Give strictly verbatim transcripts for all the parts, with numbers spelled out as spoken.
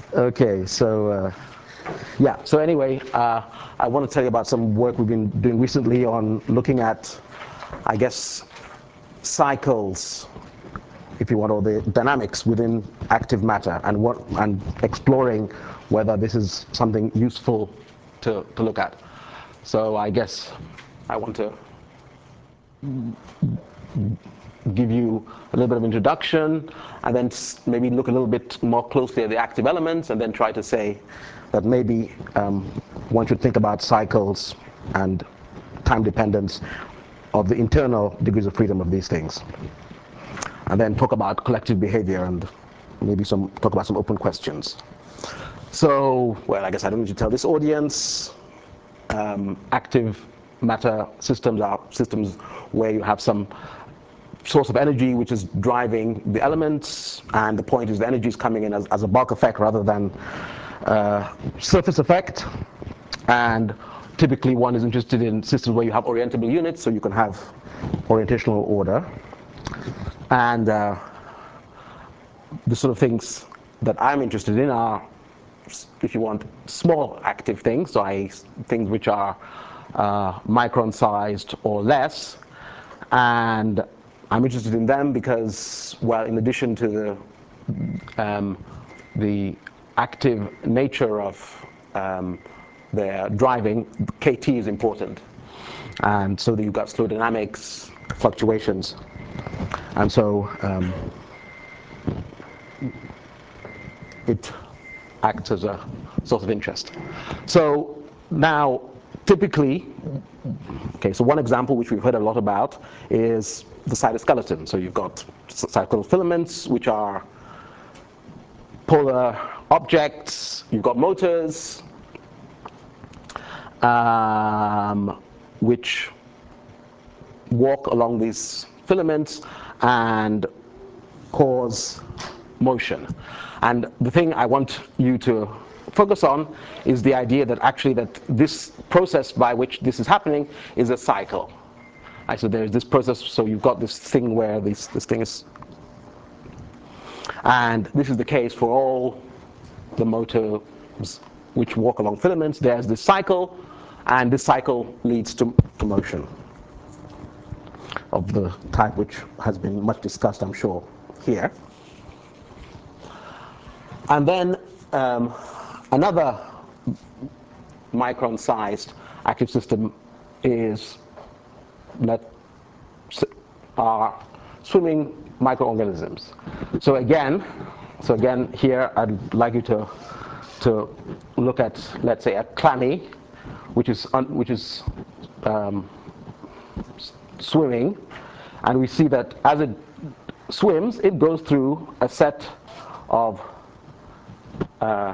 Okay, so uh, yeah, so anyway, uh, I want to tell you about some work we've been doing recently on looking at, I guess, cycles, if you want, or the dynamics within active matter, and what and exploring whether this is something useful to, to look at. So I guess I want to give you a little bit of introduction, and then maybe look a little bit more closely at the active elements, and then try to say that maybe um, one should think about cycles and time dependence of the internal degrees of freedom of these things. And then talk about collective behavior and maybe some talk about some open questions. So, well, I guess I don't need to tell this audience. Um, active matter systems are systems where you have some source of energy which is driving the elements, and the point is the energy is coming in as, as a bulk effect rather than uh, surface effect. And typically one is interested in systems where you have orientable units, so you can have orientational order. And uh, the sort of things that I'm interested in are, if you want, small active things, so I, things which are uh, micron-sized or less. And I'm interested in them because, well, in addition to the, um, the active nature of um, their driving, K T is important. And so that you've got slow dynamics, fluctuations. And so um, it acts as a source of interest. So now, typically, okay, so one example which we've heard a lot about is the cytoskeleton. So you've got cyclical filaments, which are polar objects. You've got motors, um, which walk along these filaments and cause motion. And the thing I want you to focus on is the idea that actually that this process by which this is happening is a cycle. Right, so there's this process, so you've got this thing where this, this thing is, and this is the case for all the motors which walk along filaments. There's this cycle, and this cycle leads to, to motion of the type which has been much discussed, I'm sure, here. And then um, another micron-sized active system is that are swimming microorganisms. So again, so again here I'd like you to to look at, let's say, a clammy, which is un, which is um, swimming, and we see that as it swims, it goes through a set of uh,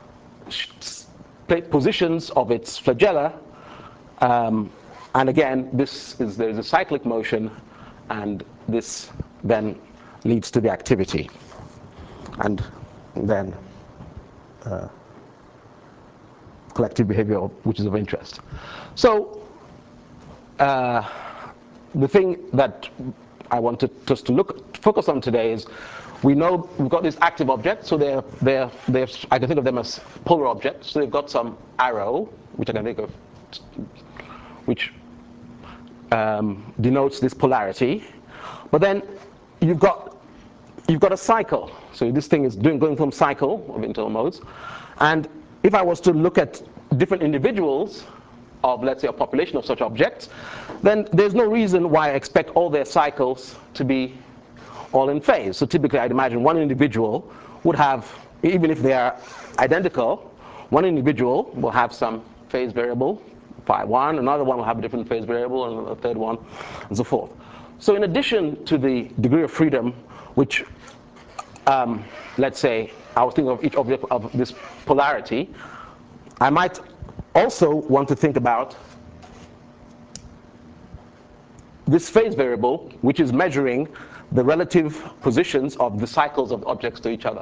positions of its flagella. Um, and again, this is there's a cyclic motion, and this then leads to the activity, and then uh, collective behavior, which is of interest. So uh, the thing that I wanted us to look focus on today is, we know we've got these active objects, so they're they're they're I can think of them as polar objects. So they've got some arrow, which I can think of, which um, denotes this polarity. But then you've got you've got a cycle. So this thing is doing going from cycle of internal modes. And if I was to look at different individuals of, let's say, a population of such objects, then there's no reason why I expect all their cycles to be all in phase. So typically I'd imagine one individual would have, even if they are identical, one individual will have some phase variable, phi one, another one will have a different phase variable, and a third one, and so forth. So in addition to the degree of freedom, which, um, let's say, I was thinking of each object of this polarity, I might also want to think about this phase variable, which is measuring the relative positions of the cycles of objects to each other.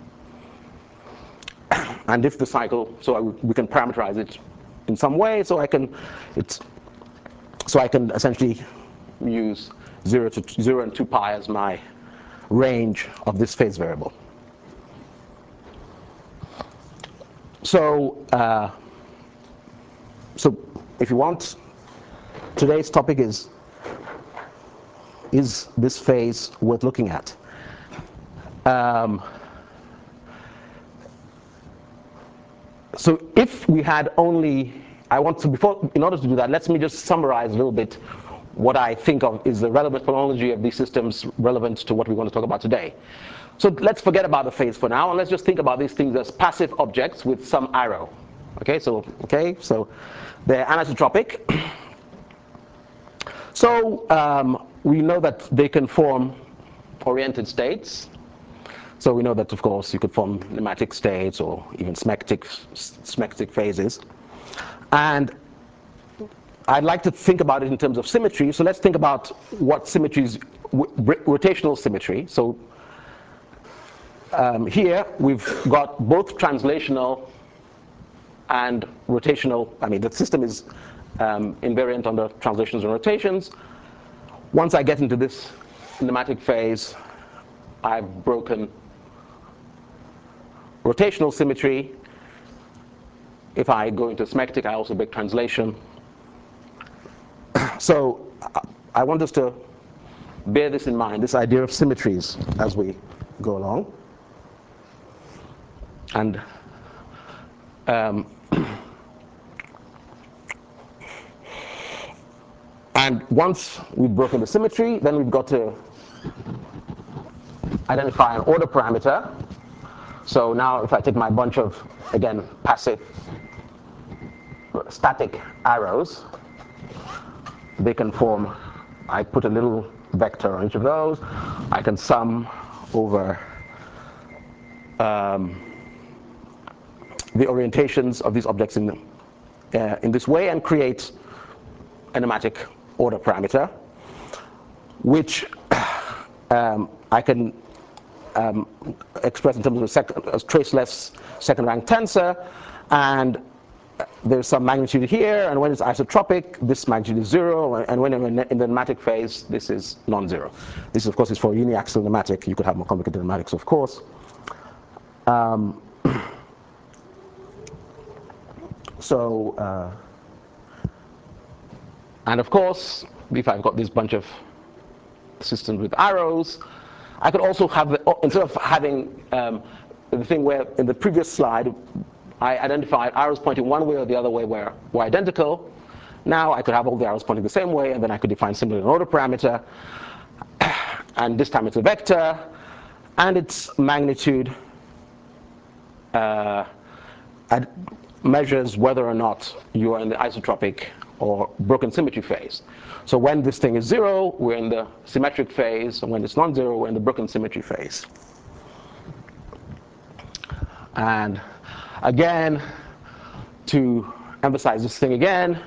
And if the cycle, so I, we can parameterize it in some way, so I can, it's, so I can essentially use zero to zero and two pi as my range of this phase variable. So, uh, so if you want, today's topic is, is this phase worth looking at? Um, so if we had only, I want to, before, in order to do that, let me just summarize a little bit what I think of is the relevant phonology of these systems relevant to what we want to talk about today. So let's forget about the phase for now, and let's just think about these things as passive objects with some arrow. Okay, so okay, so they're anisotropic. So um, we know that they can form oriented states. So we know that, of course, you could form nematic states or even smectic, smectic phases. And I'd like to think about it in terms of symmetry. So let's think about what symmetries, rotational symmetry. So um, here we've got both translational and rotational. I mean, the system is um, invariant under translations and rotations. Once I get into this nematic phase, I've broken rotational symmetry. If I go into smectic, I also break translation. So I want us to bear this in mind, this idea of symmetries as we go along. And um, and once we've broken the symmetry, then we've got to identify an order parameter. So now if I take my bunch of, again, passive static arrows, they can form, I put a little vector on each of those. I can sum over um, the orientations of these objects in, uh, in this way and create a nematic order parameter, which um, I can um, express in terms of a, sec a traceless second rank tensor. And there's some magnitude here, and when it's isotropic, this magnitude is zero, and when I'm in the nematic phase, this is non-zero. This, of course, is for uniaxial nematic. You could have more complicated nematics, of course. Um, so, uh, and of course, if I've got this bunch of systems with arrows, I could also have, the, instead of having um, the thing where in the previous slide, I identified arrows pointing one way or the other way were, were identical. Now I could have all the arrows pointing the same way, and then I could define simply an order parameter. And this time it's a vector, and its magnitude uh, measures whether or not you are in the isotropic or broken symmetry phase. So when this thing is zero, we're in the symmetric phase, and when it's non-zero, we're in the broken symmetry phase. And again, to emphasize this thing again,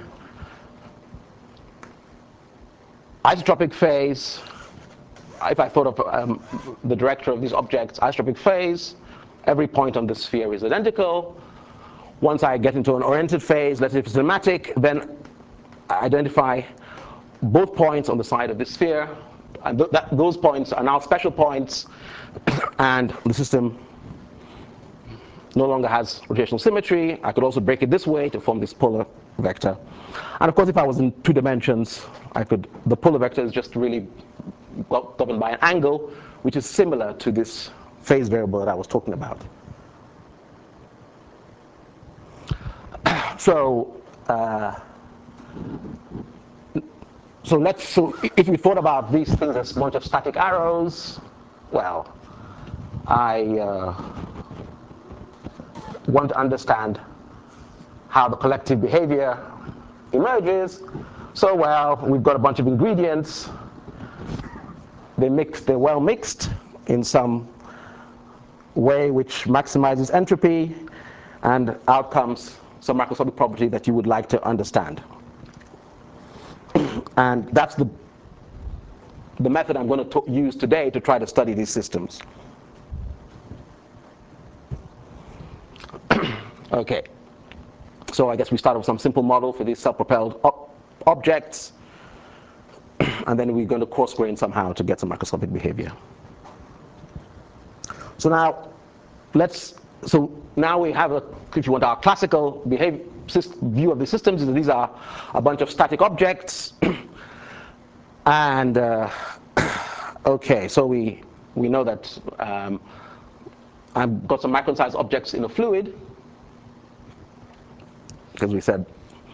isotropic phase, if I thought of um, the director of these objects, isotropic phase, every point on the sphere is identical. Once I get into an oriented phase, let's say if it's nematic, then I identify both points on the side of the sphere, and th that, those points are now special points, and the system no longer has rotational symmetry. I could also break it this way to form this polar vector. And of course, if I was in two dimensions, I could, the polar vector is just really governed by an angle, which is similar to this phase variable that I was talking about. So, uh, so let's, so if we thought about these things as a bunch of static arrows, well, I uh, want to understand how the collective behavior emerges. So, well, we've got a bunch of ingredients. They mix, they're well mixed in some way which maximizes entropy, and out comes some macroscopic property that you would like to understand. And that's the, the method I'm going to use today to try to study these systems. Okay. So I guess we start with some simple model for these self-propelled ob objects, and then we're going to coarse grain somehow to get some macroscopic behavior. So now, let's, so now we have, a, if you want, our classical behavior view of the systems. These are a bunch of static objects. And uh, okay, so we we know that um, I've got some micron-sized objects in a fluid, because we said.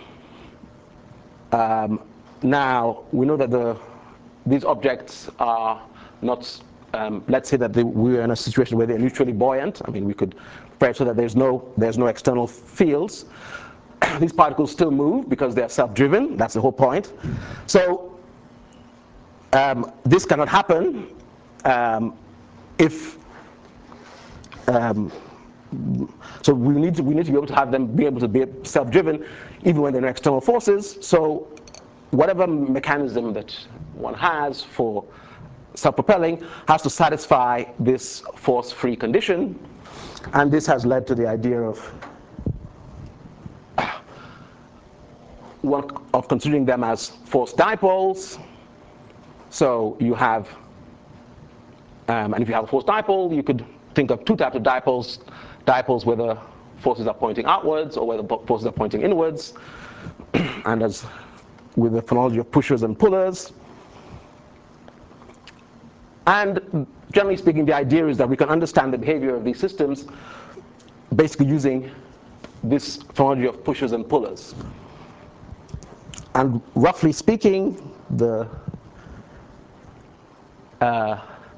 Um, now we know that the these objects are not. Um, let's say that they, we're in a situation where they're neutrally buoyant. I mean, we could pray so that there's no there's no external fields. These particles still move because they're self-driven. That's the whole point. So um, this cannot happen um, if. Um, so we need to we need to be able to have them be able to be self-driven, even when there are external forces. So whatever mechanism that one has for self-propelling has to satisfy this force-free condition, and this has led to the idea of one of considering them as force dipoles. So you have, um, and if you have a force dipole, you could think of two types of dipoles: dipoles where the forces are pointing outwards, or where the forces are pointing inwards, and as with the phonology of pushers and pullers. And generally speaking, the idea is that we can understand the behavior of these systems basically using this phonology of pushers and pullers. And roughly speaking, the uh,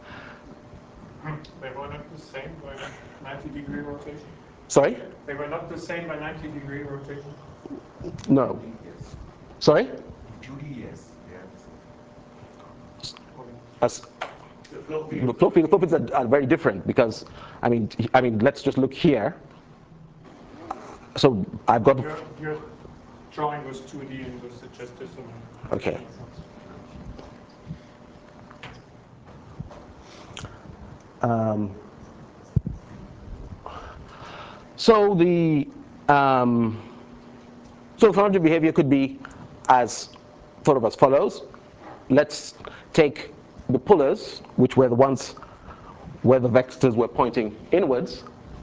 they were not the same by ninety degree rotation? Sorry? They were not the same by ninety degree rotation? No. Sorry? Judy, yes. As, the flow fields, the flow fields are, are very different because, I mean, I mean, let's just look here. So I've got. Your, your drawing was two D and was suggested some. Okay. Um, so the um, so phonology behavior could be as thought of as follows. Let's take the pullers, which were the ones where the vectors were pointing inwards.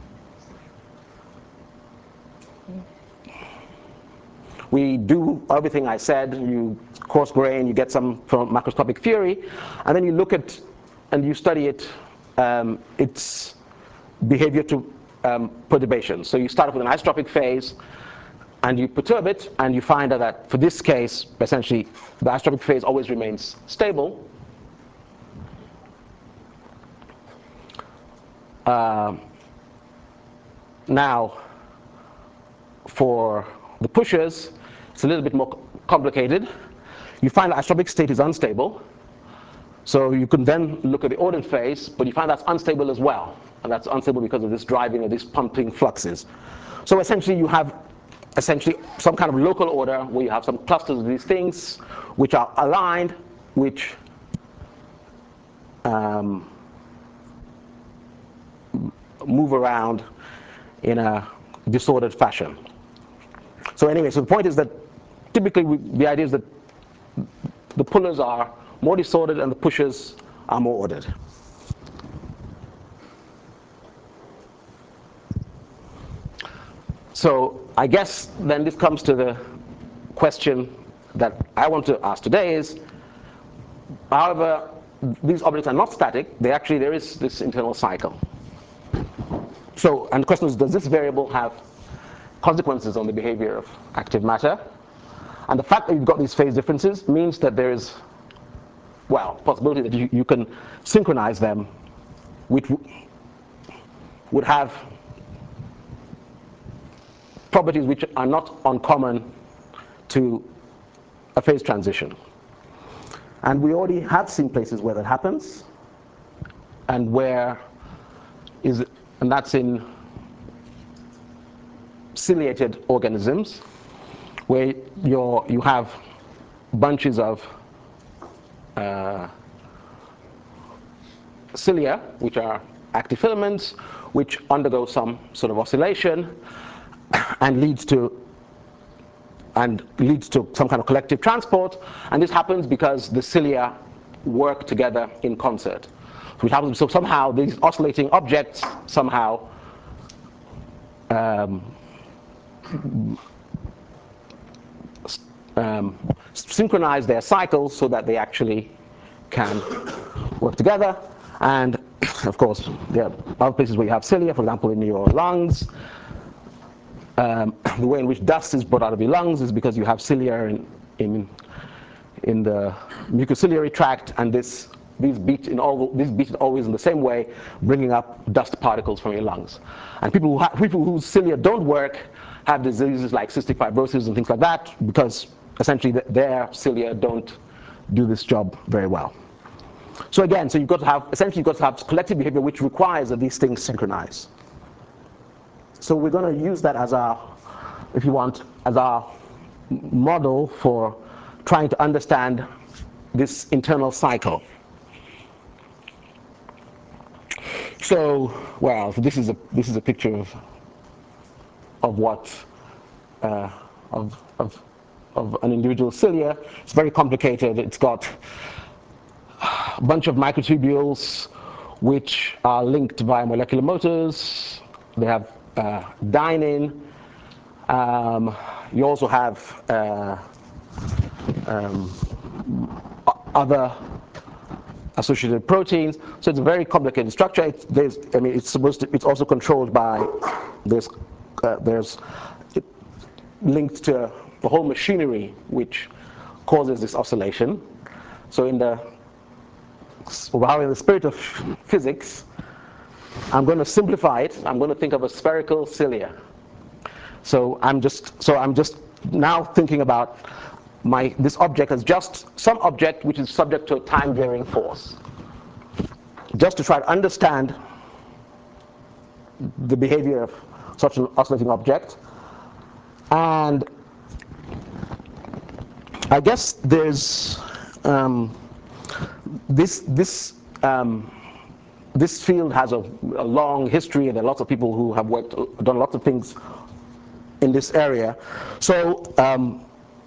We do everything I said. You coarse grain, you get some from macroscopic theory, and then you look at and you study it, um, its behavior to um, perturbation. So you start off with an isotropic phase, and you perturb it, and you find out that for this case, essentially, the isotropic phase always remains stable. Uh, now, for the pushers, it's a little bit more complicated. You find the isotropic state is unstable. So you can then look at the ordered phase, but you find that's unstable as well. And that's unstable because of this driving of these pumping fluxes. So essentially you have essentially some kind of local order where you have some clusters of these things which are aligned, which um, move around in a disordered fashion. So anyway, so the point is that typically we, the idea is that the pullers are more disordered and the pushers are more ordered. So I guess then this comes to the question that I want to ask today is, however, these objects are not static. They actually, there is this internal cycle. So, and the question is, does this variable have consequences on the behavior of active matter? And the fact that you've got these phase differences means that there is, well, possibility that you, you can synchronize them, which would have properties which are not uncommon to a phase transition. And we already have seen places where that happens, and where is, and that's in ciliated organisms, where you're, you have bunches of uh, cilia, which are active filaments, which undergo some sort of oscillation and leads to and leads to some kind of collective transport. And this happens because the cilia work together in concert. Which happens, so somehow these oscillating objects somehow um, um, synchronize their cycles so that they actually can work together. And of course, there are other places where you have cilia, for example, in your lungs. Um, the way in which dust is brought out of your lungs is because you have cilia in, in, in the mucociliary tract, and this, these, beat in all, these beat always in the same way, bringing up dust particles from your lungs. And people, who ha people whose cilia don't work have diseases like cystic fibrosis and things like that, because essentially th their cilia don't do this job very well. So again, so you've got to have, essentially you've got to have collective behavior which requires that these things synchronize. So we're going to use that as our, if you want, as our model for trying to understand this internal cycle. So, well, this is a this is a picture of of what uh, of of of an individual cilia. It's very complicated. It's got a bunch of microtubules which are linked via molecular motors. They have uh, dynein. Um, you also have uh, um, other associated proteins. So it's a very complicated structure. It's, there's, I mean, it's supposed to. It's also controlled by there's uh, there's it linked to the whole machinery which causes this oscillation. So in the well, in the spirit of physics, I'm going to simplify it. I'm going to think of a spherical cilia. So I'm just so I'm just now thinking about my this object as just some object which is subject to a time varying force. Just to try to understand the behavior of such an oscillating object. And I guess there's um, this this um, this field has a, a long history, and there are lots of people who have worked done lots of things in this area. So um,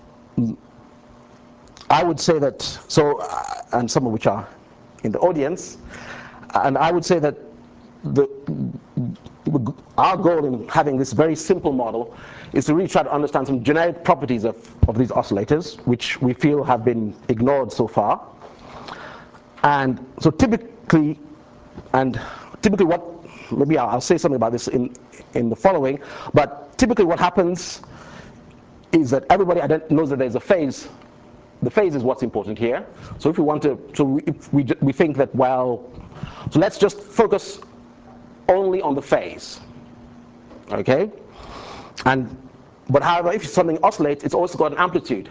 I would say that so, uh, and some of which are in the audience, and I would say that the our goal in having this very simple model is to really try to understand some genetic properties of, of these oscillators, which we feel have been ignored so far. And so typically, and typically what, maybe I'll, I'll say something about this in, in the following, but typically what happens is that everybody knows that there's a phase. The phase is what's important here. So if we want to, so if we, we think that, well, so let's just focus only on the phase, okay? And, but however, if something oscillates, it's also got an amplitude.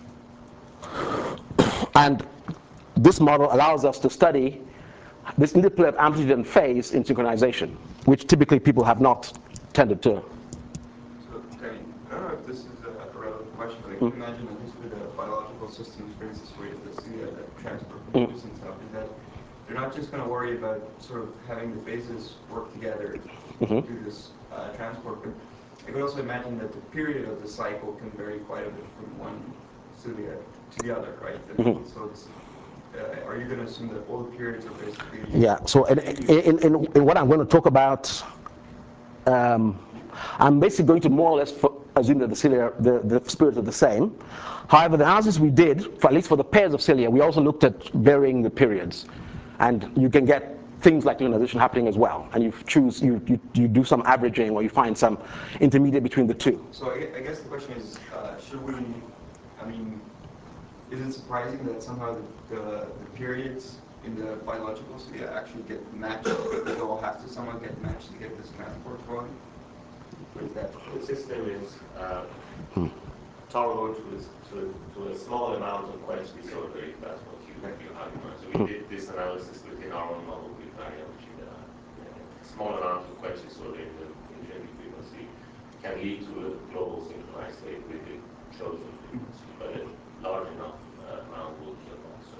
And this model allows us to study this interplay of amplitude and phase in synchronization, which typically people have not tended to. So, Danny, I don't know if this is a relevant question, but I can mm. imagine, at least with the biological systems, for instance, where the cilia that transport glucose mm. and stuff, is that they're not just going to worry about sort of having the phases work together mm-hmm. to do this uh, transport, but I could also imagine that the period of the cycle can vary quite a bit from one cilia to the other, right? Mm-hmm. So it's, uh, are you going to assume that all the periods are basically... Yeah, so in, in, in, in what I'm going to talk about, um, I'm basically going to more or less assume that the cilia, the, the spirits are the same. However, the analysis we did, for at least for the pairs of cilia, we also looked at varying the periods. And you can get things like ionization happening as well. And you choose, you, you, you do some averaging, or you find some intermediate between the two. So I, I guess the question is, uh, should we, I mean, is it surprising that somehow the, the, the periods in the biological cilia actually get matched? They all have to somehow get matched to get this transport going? Or is that? The system is uh, hmm. tolerable to, to, to a small amount of quench disorder, if that's what you, you have in mind. So we did this analysis within our own model with Mariam, which is a small amount of quench disorder in the intrinsic frequency can lead to a global synchronized state with the chosen frequency, but a large enough uh, amount will kill that. So.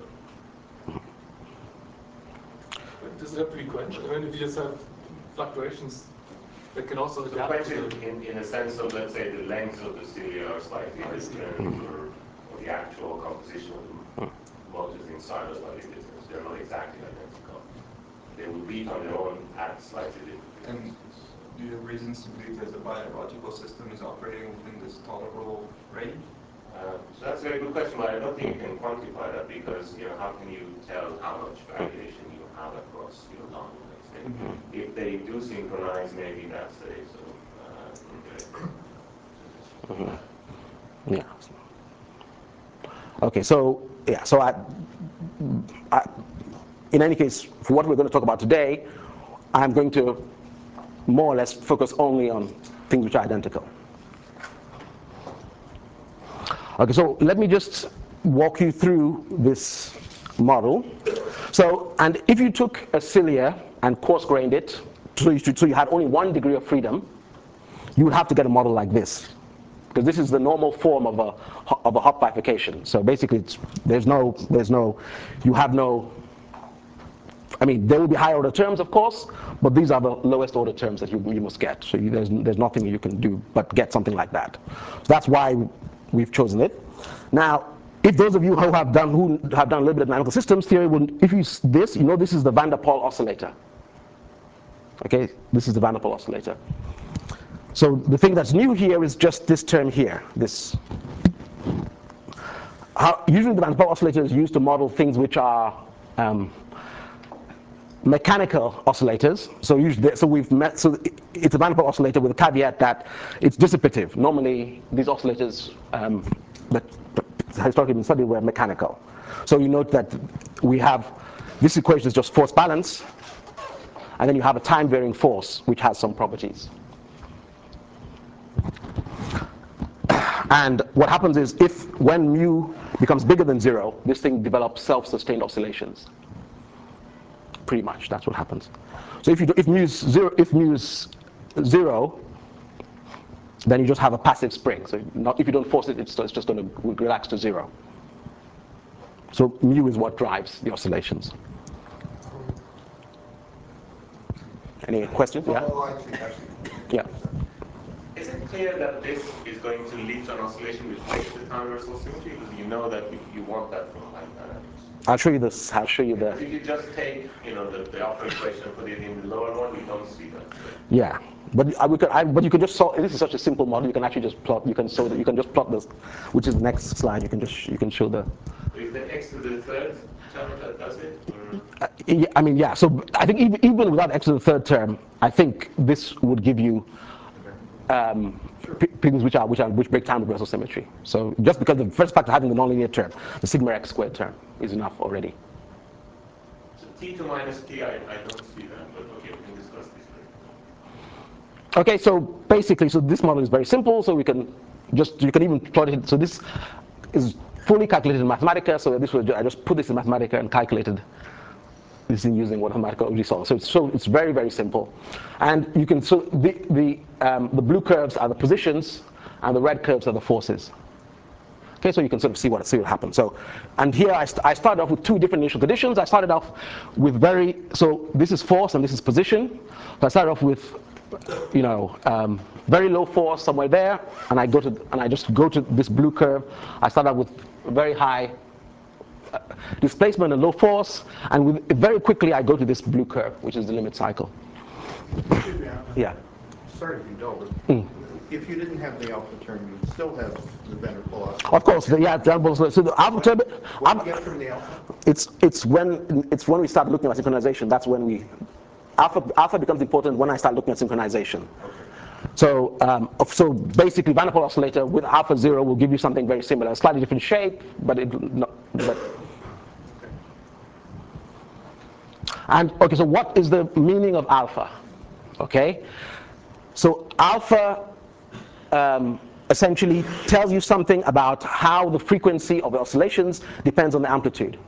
Does it have to be quenched? I mean, if you just have fluctuations, that can also so adapt. Quench in, in a sense of, let's say, the lengths of the cilia are slightly different, or, or the actual composition of the motors inside are slightly different. So they're not exactly identical. They will beat on their own at slightly different frequencies. do you have reasons to believe that the biological system is operating within this tolerable range? Uh, so that's a very good question, but I don't think you can quantify that because, you know, how can you tell how much variation you have across your long let's say? Mm-hmm. If they do synchronize, maybe that's a sort of uh, mm-hmm. Yeah. Okay, so yeah, so I, I, in any case, for what we're going to talk about today, I'm going to more or less focus only on things which are identical. Okay, so let me just walk you through this model. So, and if you took a cilia and coarse-grained it, so you, should, so you had only one degree of freedom, you would have to get a model like this. Because this is the normal form of a, of a Hopf bifurcation. So basically, it's, there's no, there's no, you have no, I mean, there will be higher order terms, of course, but these are the lowest order terms that you, you must get. So you, there's, there's nothing you can do but get something like that. So that's why we've chosen it. Now, if those of you who have done who have done a little bit of dynamical systems theory, would, if you this, you know this is the Van der Pol oscillator. Okay, this is the Van der Pol oscillator. So the thing that's new here is just this term here. This. How, usually the Van der Pol oscillator is used to model things which are um, mechanical oscillators. So usually, so we've met. So it's a Van der Pol oscillator with a caveat that it's dissipative. Normally, these oscillators um, that historically been studied were mechanical. So you note that we have this equation is just force balance, and then you have a time varying force which has some properties. And what happens is if when mu becomes bigger than zero, this thing develops self-sustained oscillations. Pretty much, that's what happens. So if you do, if mu is zero, if mu is zero, then you just have a passive spring. So not, if you don't force it, it's, it's just going to relax to zero. So mu is what drives the oscillations. Any questions? Yeah. Oh, I see. I see. Yeah. Is it clear that this is going to lead to an oscillation which breaks the time reversal symmetry? Because you know that if you want that from time dynamics. I'll show you this. I'll show you the. If you just take, you know, the, the upper equation and put it in the lower one, you don't see that. So. Yeah, but I, we could, I, but you can just solve. This is such a simple model. You can actually just plot. You can show that. You can just plot this, which is the next slide. You can just you can show the. So is the x to the third term that does it? Or? Uh, yeah, I mean, yeah. So I think even, even without x to the third term, I think this would give you um, p- things which are which are which break time reversal symmetry. So just because the first factor having the nonlinear term, the sigma x squared term, is enough already. So t two minus t, I, I don't see that, but okay, we can discuss this later. Okay, so basically, so this model is very simple. So we can just you can even plot it. So this is fully calculated in Mathematica. So this was I just put this in Mathematica and calculated this in using what Mathematica already solves. So it's so it's very very simple, and you can so the the um, the blue curves are the positions, and the red curves are the forces. Okay, so you can sort of see what see what happens. So, and here I, st- I started off with two different initial conditions. I started off with very so this is force and this is position. So I started off with you know um, very low force somewhere there, and I go to and I just go to this blue curve. I start out with very high uh, displacement and low force, and with, very quickly I go to this blue curve, which is the limit cycle. Excuse me, Yeah. sorry to be dull, but Mm. if you didn't have the alpha term, you'd still have the Van der Pol oscillator. Of course, the, yeah. The, so the alpha term. What do you get from the alpha? It's it's when it's when we start looking at synchronization. That's when we alpha alpha becomes important when I start looking at synchronization. Okay. So um, so basically, Van der Pol oscillator with alpha zero will give you something very similar, a slightly different shape, but it not, but. And okay, so what is the meaning of alpha? Okay, so alpha um, essentially tells you something about how the frequency of the oscillations depends on the amplitude.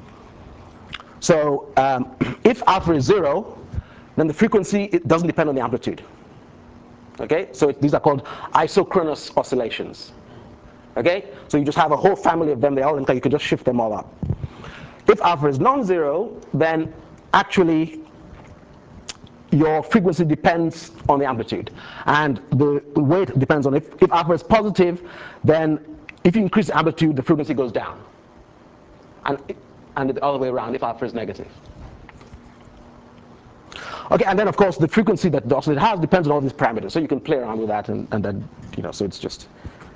So um, if alpha is zero, then the frequency it doesn't depend on the amplitude. Okay, so it, these are called isochronous oscillations. Okay, so you just have a whole family of them. They all you can just shift them all up. If alpha is non-zero, then actually your frequency depends on the amplitude, and the weight depends on if, if alpha is positive, then if you increase the amplitude, the frequency goes down, and and the other way around if alpha is negative. Okay, and then of course the frequency that the oscillator has depends on all these parameters. So you can play around with that, and, and then, you know, so it's just.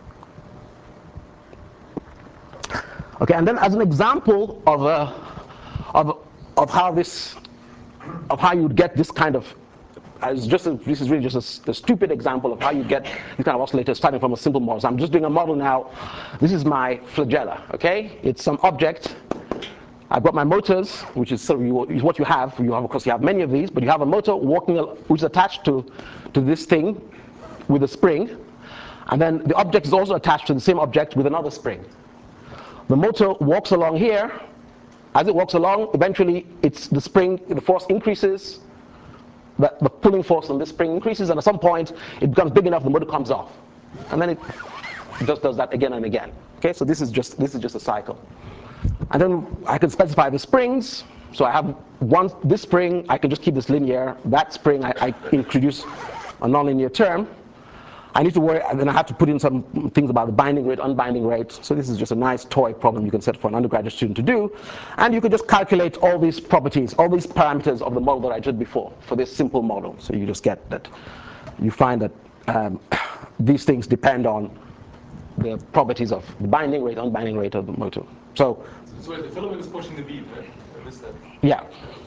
Okay, and then as an example of a, of of how this, of how you'd get this kind of, as just a, this is really just a, a stupid example of how you get this kind of oscillator starting from a simple model. So I'm just doing a model now. This is my flagella. Okay, it's some object. I've got my motors, which is sort of you, is what you have. You have, of course, you have many of these, but you have a motor walking, which is attached to to this thing with a spring, and then the object is also attached to the same object with another spring. The motor walks along here. As it walks along, eventually it's the spring, the force increases, the, the pulling force on this spring increases, and at some point it becomes big enough, the motor comes off, and then it just does that again and again. Okay, so this is just this is just a cycle, and then I can specify the springs. So I have one this spring, I can just keep this linear. That spring, I, I introduce a nonlinear term. I need to worry, and then I have to put in some things about the binding rate, unbinding rate. So this is just a nice toy problem you can set for an undergraduate student to do. And you can just calculate all these properties, all these parameters of the model that I did before for this simple model. So you just get that, you find that um, these things depend on the properties of the binding rate, unbinding rate of the motor. So, so the filament is pushing the beam, right? I missed that. Yeah.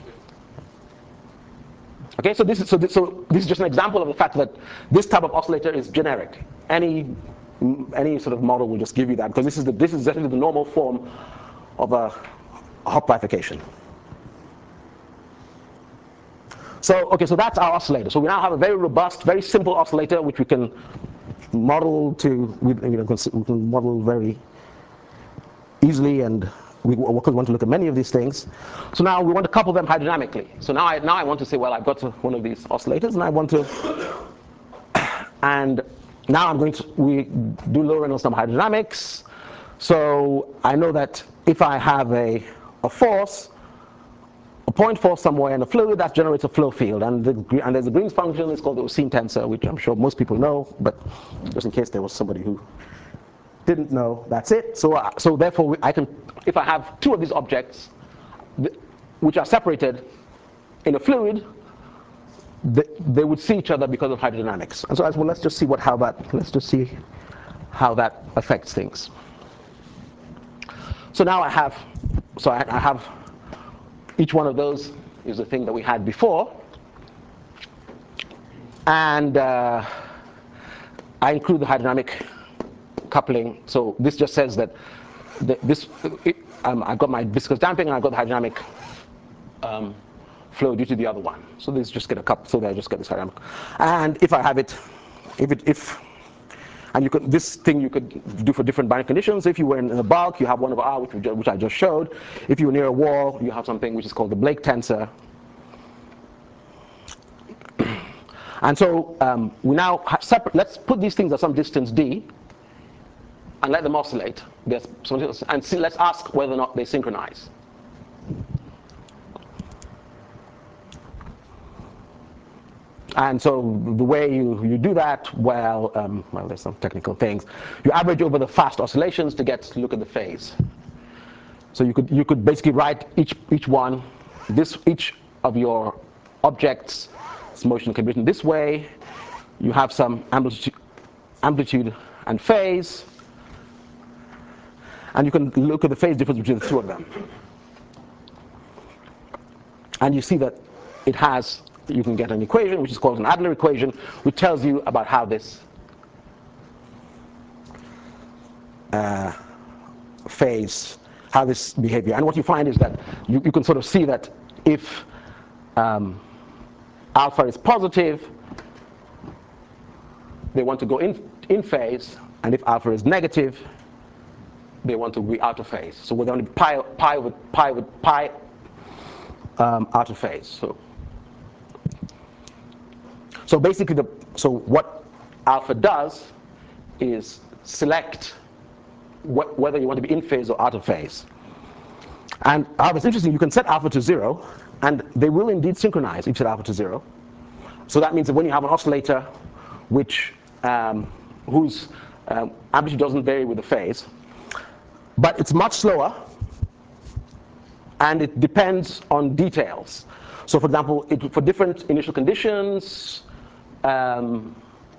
Okay, so this is so this, so this is just an example of the fact that this type of oscillator is generic. Any any sort of model will just give you that, because this is the this is exactly the normal form of a Hopf bifurcation. So okay, so that's our oscillator. So we now have a very robust, very simple oscillator which we can model to we, you know, we can model very easily, and we want to look at many of these things. So now we want to couple them hydrodynamically. So now I, now I want to say, well, I've got one of these oscillators, and I want to, and now I'm going to, we do low Reynolds number hydrodynamics. So I know that if I have a, a force, a point force somewhere in a fluid, that generates a flow field. And, the, and there's a Green's function, it's called the Oseen tensor, which I'm sure most people know, but just in case there was somebody who didn't know, that's it. So, uh, so therefore, I can, if I have two of these objects, th which are separated in a fluid, th they would see each other because of hydrodynamics. And so, as well, let's just see what how that let's just see how that affects things. So now I have, so I, I have each one of those is the thing that we had before, and uh, I include the hydrodynamic coupling. So this just says that the, this it, um, I've got my viscous damping and I've got the hydrodynamic um, flow due to the other one. So this just get a couple. So that I just get this hydrodynamic. And if I have it, if it if and you could this thing you could do for different binding conditions. If you were in a bulk, you have one over R, which we, which I just showed. If you were near a wall, you have something which is called the Blake tensor. And so um, we now separate. Let's put these things at some distance d, and let them oscillate. And see, let's ask whether or not they synchronize. And so the way you, you do that, well, um, well, there's some technical things. You average over the fast oscillations to get to look at the phase. So you could you could basically write each each one, this each of your objects' motion can be written this way. You have some amplitude, amplitude and phase. And you can look at the phase difference between the two of them. And you see that it has, you can get an equation, which is called an Adler equation, which tells you about how this uh, phase, how this behavior. And what you find is that you, you can sort of see that if um, alpha is positive, they want to go in, in phase, and if alpha is negative, they want to be out of phase. So we're going to pi, pi with pi with pi um, out of phase. So, so basically, the so what alpha does is select wh whether you want to be in phase or out of phase. And however, it's interesting. You can set alpha to zero, and they will indeed synchronize if you set alpha to zero. So that means that when you have an oscillator, which um, whose um, amplitude doesn't vary with the phase, but it's much slower, and it depends on details. So for example, it, for different initial conditions, um,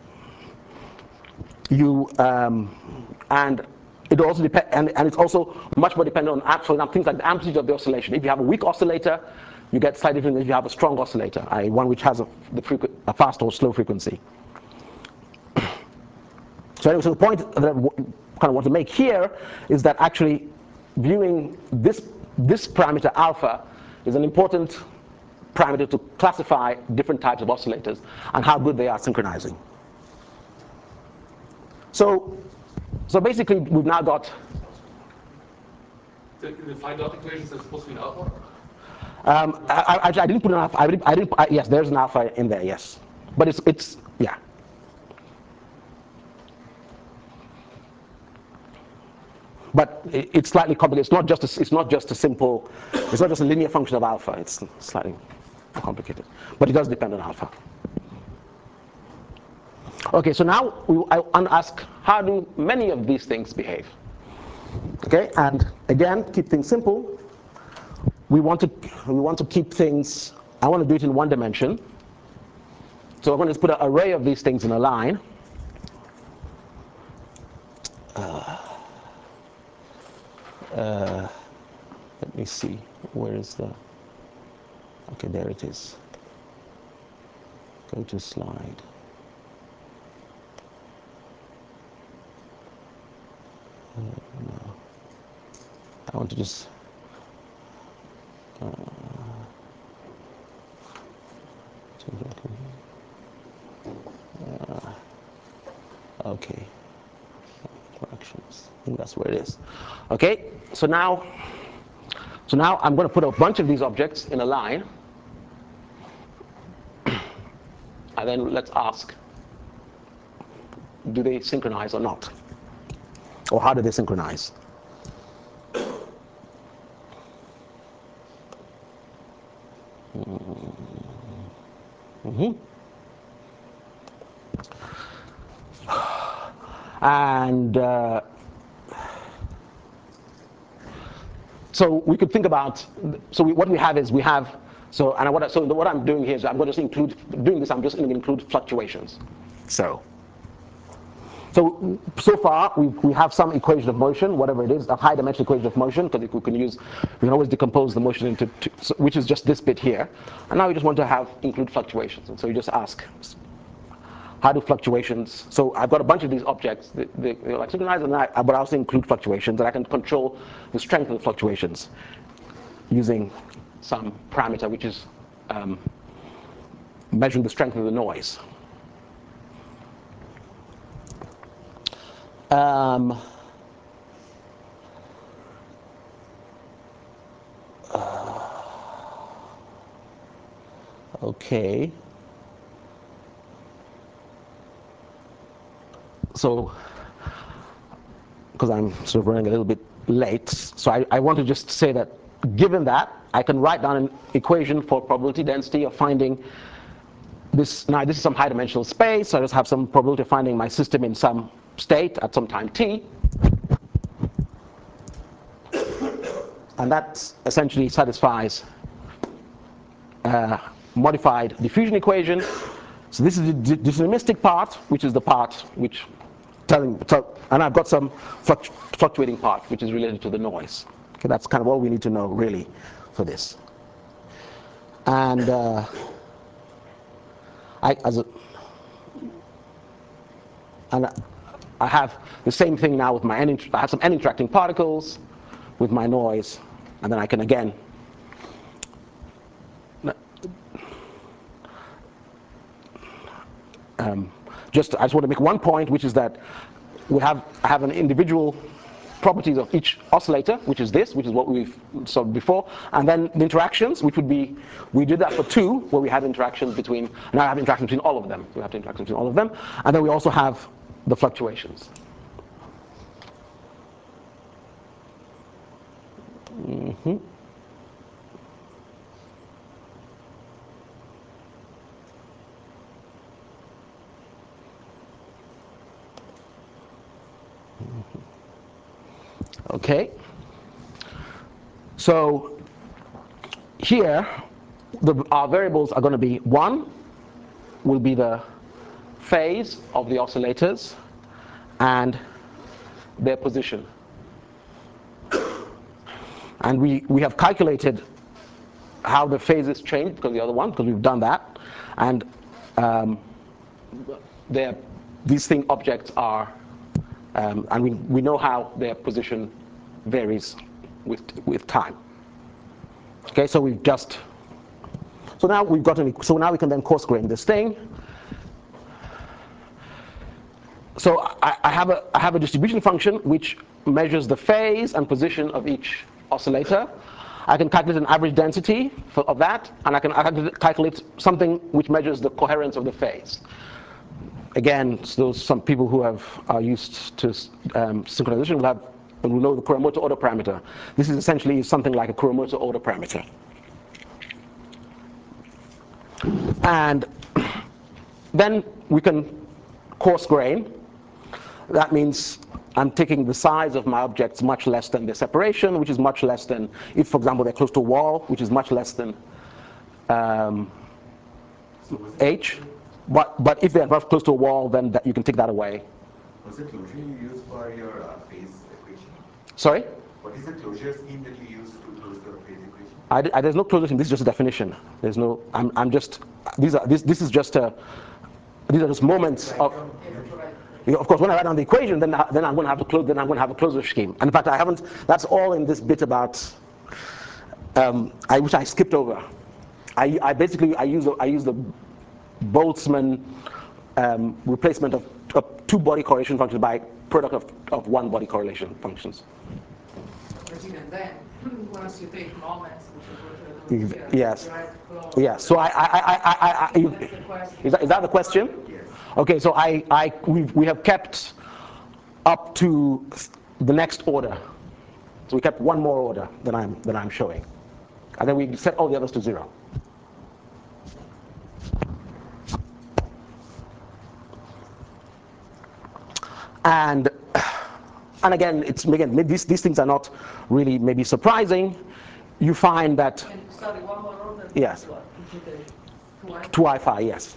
you um, and it also depend, and, and it's also much more dependent on, for example, things like the amplitude of the oscillation. If you have a weak oscillator, you get slightly different than if you have a strong oscillator, that is one which has a, the frequ a fast or slow frequency. So anyway, so the point that I kind of want to make here is that actually viewing this, this parameter alpha is an important parameter to classify different types of oscillators and how good they are synchronizing. So, so basically we've now got The, the phi dot equations are supposed to be an alpha? Um, I, I, I didn't put an alpha. I didn't. I didn't I, yes, there's an alpha in there. Yes, but it's it's yeah. But it, it's slightly complicated. It's not just a, it's not just a simple. It's not just a linear function of alpha. It's slightly more complicated. But it does depend on alpha. Okay, so now we, I want to ask, how do many of these things behave? Okay, and again, keep things simple. We want to we want to keep things. I want to do it in one dimension. So I'm going to put an array of these things in a line. Uh, uh, let me see. Where is the? Okay, there it is. Go to slide. Uh, no. I want to just. Uh, uh, okay. Fractions. I think that's where it is. Okay. So now, so now I'm going to put a bunch of these objects in a line, and then let's ask: do they synchronize or not? Or how do they synchronize? Mm-hmm. And uh, so we could think about. So we, what we have is we have. So and what I, so what I'm doing here is I'm going to just include doing this. I'm just going to include fluctuations. So. So, so far, we, we have some equation of motion, whatever it is, a high dimensional equation of motion, because we can use, we can always decompose the motion into, two, so, which is just this bit here. And now we just want to have, include fluctuations. And so you just ask, how do fluctuations, so I've got a bunch of these objects, they, they, they're like synchronized, and I, but I also include fluctuations, and I can control the strength of the fluctuations using some parameter, which is um, measuring the strength of the noise. Um, uh, okay. So, because I'm sort of running a little bit late, so I, I want to just say that given that, I can write down an equation for probability density of finding this. Now, this is some high dimensional space, so I just have some probability of finding my system in some state at some time t. And that essentially satisfies uh, modified diffusion equation. So this is the deterministic part, which is the part which telling, tell, and I've got some fluctu fluctuating part, which is related to the noise. Okay, that's kind of all we need to know really for this. And uh, I, as a, and I have the same thing now with my n. I have some n interacting particles with my noise, and then I can again um, just I just want to make one point, which is that we have I have an individual properties of each oscillator, which is this, which is what we've solved before, and then the interactions, which would be, we did that for two, where we had interactions between, now I have interactions between all of them. We have interactions between all of them, and then we also have the fluctuations. Mm-hmm. Okay. So here the, our variables are going to be one will be the phase of the oscillators and their position. And we, we have calculated how the phases change because of the other one, because we've done that. And um, these thing objects are, um, and we, we know how their position varies with, with time. Okay, so we've just, so now we've got an, so now we can then coarse grain this thing. So I, I, have a, I have a distribution function which measures the phase and position of each oscillator. I can calculate an average density for, of that, and I can, I can calculate something which measures the coherence of the phase. Again, so some people who have are used to um, synchronization will have will know the Kuramoto order parameter. This is essentially something like a Kuramoto order parameter. And then we can coarse grain. That means I'm taking the size of my objects much less than their separation, which is much less than, if for example they're close to a wall, which is much less than um, h. But, but if they're close to a wall, then that, you can take that away. What's the closure you use for your uh, phase equation? Sorry? What is the closure scheme that you use to close the phase equation? I, I, there's no closure scheme. This is just a definition. There's no. I'm, I'm just. These are. This. This is just a. These are just moments of. You know, of course, when I write down the equation, then then I'm going to have to close. Then I'm going to have a closure scheme. And in fact, I haven't. That's all in this bit about. Um, I which I skipped over. I, I basically I use the, I use the Boltzmann um, replacement of, of two body correlation functions by product of, of one body correlation functions. But even then, once you take moments, which is what you're doing here, yes, you have to close. yes. So I, I, I, I, I, I you, is that is that the question? Yes. Okay. So I, I, we we have kept up to the next order. So we kept one more order than I'm than I'm showing, and then we set all the others to zero. And and again, it's again these these things are not really maybe surprising. You find that And sorry, one more order. yes, Two two I phi, yes.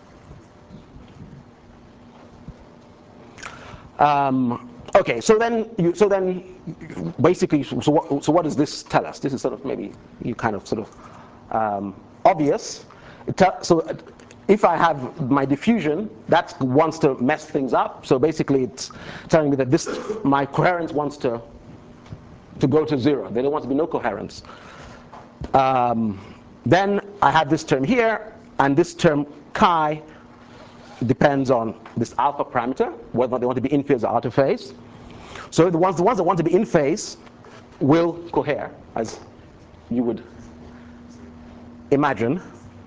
Um, okay, so then you so then basically so what so what does this tell us? This is sort of maybe you kind of sort of um, obvious. It te- so. If I have my diffusion, that wants to mess things up. So basically, it's telling me that this my coherence wants to to go to zero. There don't want to be no coherence. Um, then I have this term here, and this term chi depends on this alpha parameter, whether they want to be in phase or out of phase. So the ones the ones that want to be in phase will cohere, as you would imagine.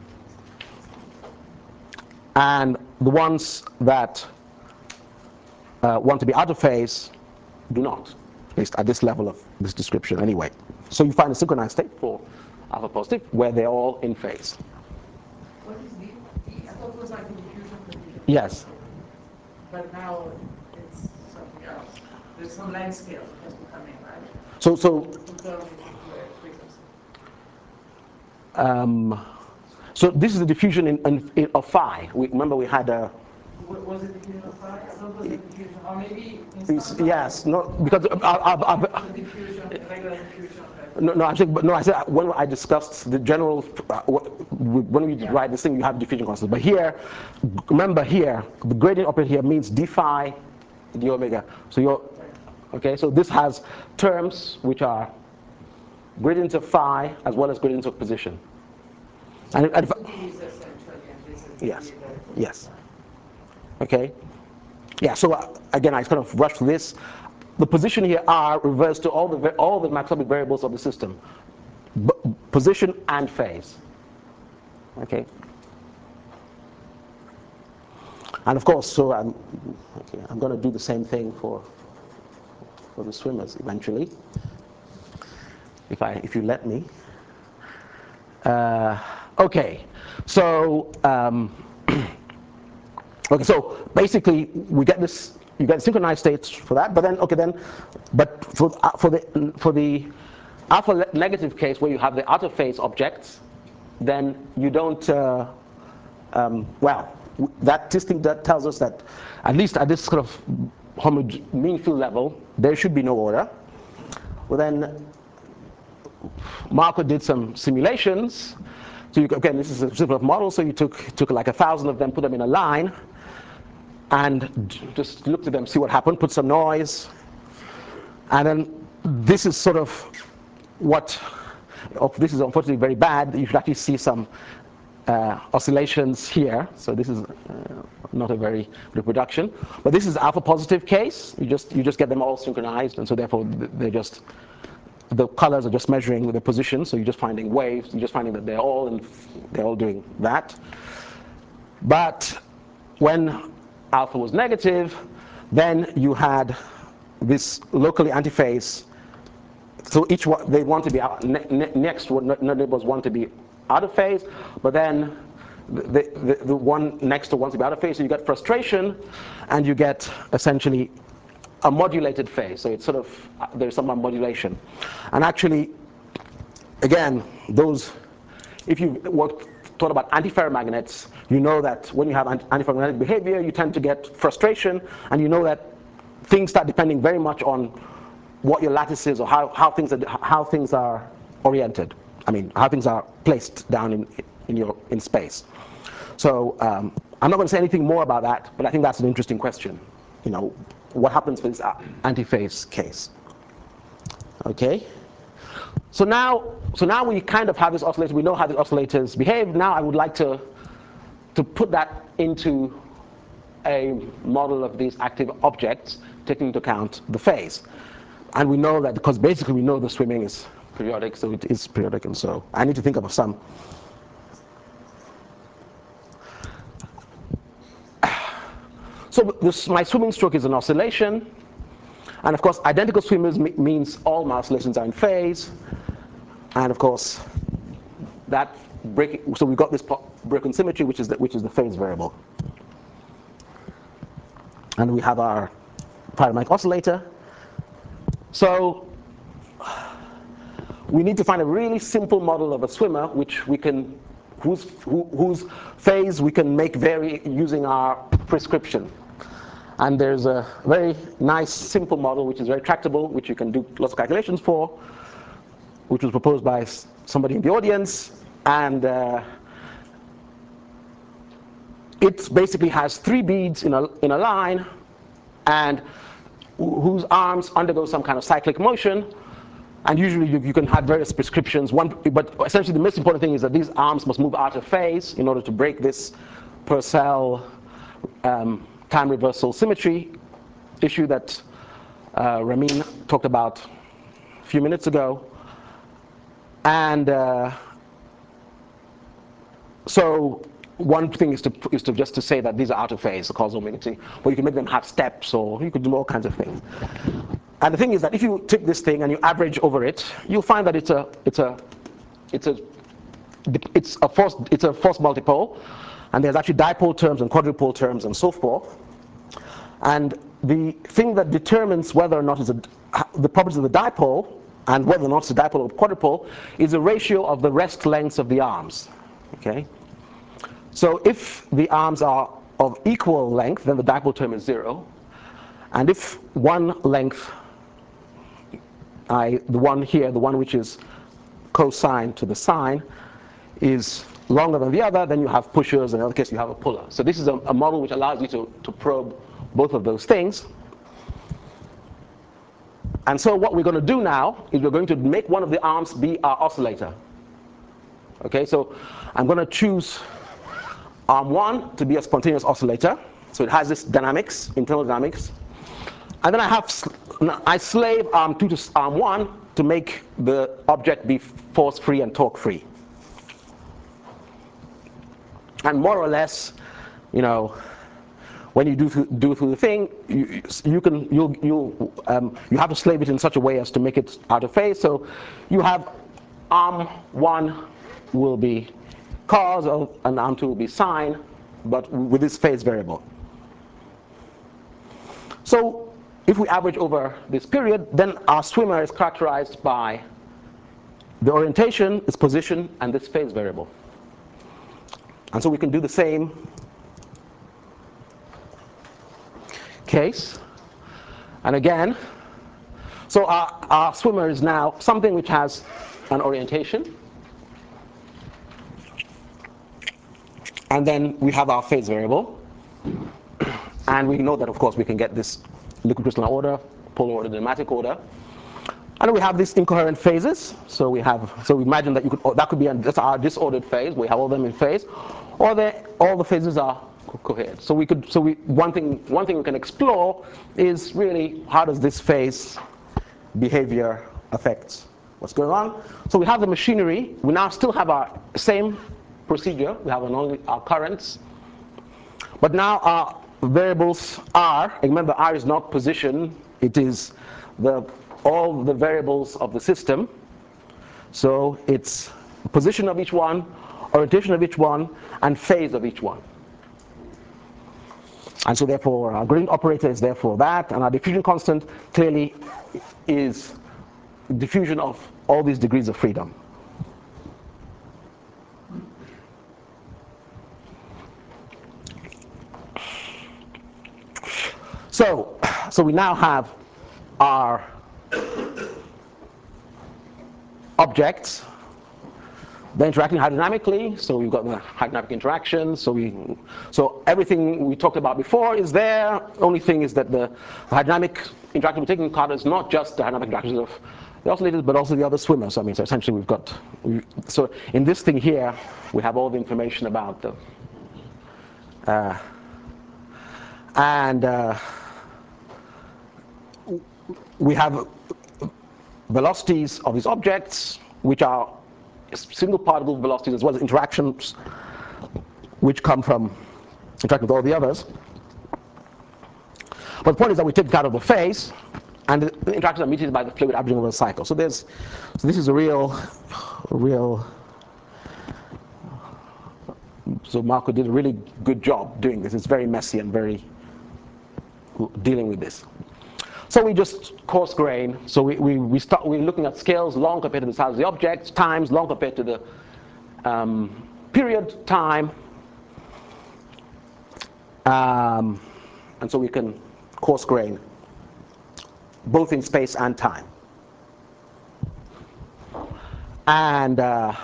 And the ones that uh, want to be out of phase do not, at least at this level of this description anyway. So you find a synchronized state for alpha positive where they're all in phase. What is the, the I thought it was like the diffusion condition. Yes. But now it's something else. There's some length scale that has to come in, right? So, so To turn it into a frequency. um, so this is the diffusion in, in, in of phi. We, remember we had a. Was it diffusion of phi? I thought it was a diffusion, or maybe in It's, some yes, no, because uh, uh, uh, uh, the diffusion, the regular diffusion. no, no, I'm saying, but no, I said when I discussed the general, uh, when we write this thing, you have diffusion constants. But here, remember here, the gradient operator here means d phi, d omega. So you're, okay, so this has terms which are gradients of phi as well as gradients of position. And, and Is essentially, and this is yes, the yes. Okay. Yeah. So uh, again, I kind of rushed through this. The position here R refers to all the all the macroscopic variables of the system, B- position and phase. Okay. And of course, so I'm okay, I'm going to do the same thing for for the swimmers eventually, if I if you let me. Uh, okay. So. Um, Okay, so basically we get this, you get synchronized states for that, but then okay then, but for uh, for the for the alpha negative case where you have the out of phase objects, then you don't, uh, um, well, that this thing that tells us that at least at this sort of homog mean field level, there should be no order. Well, then Marco did some simulations. So you, again, this is a simple model. So you took took like a thousand of them, put them in a line, and just looked at them, see what happened. Put some noise, and then this is sort of what. Oh, this is unfortunately very bad. You should actually see some uh, oscillations here. So this is uh, not a very reproduction. But this is alpha positive case. You just you just get them all synchronized, and so therefore they're just. The colors are just measuring the position, so you're just finding waves. You're just finding that they're all in, they're all doing that. But when alpha was negative, then you had this locally antiphase. So each one they want to be out, ne ne next neighbors want to be out of phase, but then the, the the one next to wants to be out of phase. So you get frustration, and you get essentially a modulated phase. So it's sort of, uh, there's some modulation. And actually, again, those, if you worked, thought about antiferromagnets, you know that when you have antiferromagnetic behavior, you tend to get frustration, and you know that things start depending very much on what your lattice is or how, how, things, are, how things are oriented. I mean, how things are placed down in, in, your, in space. So um, I'm not going to say anything more about that, but I think that's an interesting question. You know, what happens with this antiphase case? Okay. So now, so now we kind of have this oscillator. We know how the oscillators behave. Now I would like to to put that into a model of these active objects, taking into account the phase. And we know that because basically we know the swimming is periodic, so it is periodic, and so I need to think of some. So this, my swimming stroke is an oscillation, and of course identical swimmers means all my oscillations are in phase, and of course that break. So we've got this broken symmetry, which is the, which is the phase variable, and we have our paradigmatic oscillator. So we need to find a really simple model of a swimmer, which we can, whose who, whose phase we can make vary using our prescription. And there's a very nice, simple model, which is very tractable, which you can do lots of calculations for, which was proposed by somebody in the audience. And uh, it basically has three beads in a, in a line, and whose arms undergo some kind of cyclic motion. And usually you, you can have various prescriptions. One, but essentially the most important thing is that these arms must move out of phase in order to break this Purcell um, time reversal symmetry issue that uh, Ramin talked about a few minutes ago. And uh, so one thing is to, is to just to say that these are out of phase, the causal omega t, or you can make them have steps, or you could do all kinds of things. And the thing is that if you take this thing and you average over it, you'll find that it's a it's a it's a it's a force it's a force multipole, and there's actually dipole terms and quadrupole terms and so forth. And the thing that determines whether or not it's a, the properties of the dipole and whether or not it's a dipole or quadrupole is a ratio of the rest lengths of the arms. Okay. So if the arms are of equal length, then the dipole term is zero. And if one length, I, the one here, the one which is cosine to the sine, is longer than the other, then you have pushers, and in the other case you have a puller. So this is a, a model which allows you to, to probe both of those things. And so what we're going to do now is we're going to make one of the arms be our oscillator. Okay, so I'm going to choose arm one to be a spontaneous oscillator. So it has this dynamics, internal dynamics. And then I have, I slave arm two to arm one to make the object be force-free and torque-free. And more or less, you know, when you do th do through the thing, you, you can you you um, you have to slave it in such a way as to make it out of phase. So you have arm one will be cos, and arm two will be sine, but with this phase variable. So if we average over this period, then our swimmer is characterized by the orientation, its position, and this phase variable. And so we can do the same case. And again, so our, our swimmer is now something which has an orientation. And then we have our phase variable. And we know that, of course, we can get this liquid crystalline order, polar order, nematic order. And we have these incoherent phases. So we have, so we imagine that you could, that could be that's our disordered phase. We have all of them in phase, or they, all the phases are co coherent. So we could, so we one thing one thing we can explore is really how does this phase behavior affect what's going on. So we have the machinery. We now still have our same procedure. We have an only our currents, but now our variables are. Remember, R is not position. It is the all the variables of the system. So it's position of each one, orientation of each one, and phase of each one. And so therefore our gradient operator is therefore that, and our diffusion constant clearly is diffusion of all these degrees of freedom. So, so we now have our objects. They're interacting hydrodynamically, so we've got the hydrodynamic interaction. So we, so everything we talked about before is there. Only thing is that the hydrodynamic interaction we're taking into account is not just the hydrodynamic interactions of the oscillators, but also the other swimmers. So, I mean, so essentially we've got. We, so in this thing here, we have all the information about the. Uh, and uh, we have velocities of these objects, which are single particle velocities as well as interactions which come from interacting with all the others. But the point is that we take it out of the phase, and the interactions are mediated by the fluid averaging over a cycle. So there's, so this is a real, a real. So Marco did a really good job doing this. It's very messy and very dealing with this. So we just coarse grain. So we, we, we start, we're looking at scales long compared to the size of the object, times long compared to the um, period time. Um, and so we can coarse grain both in space and time. And uh,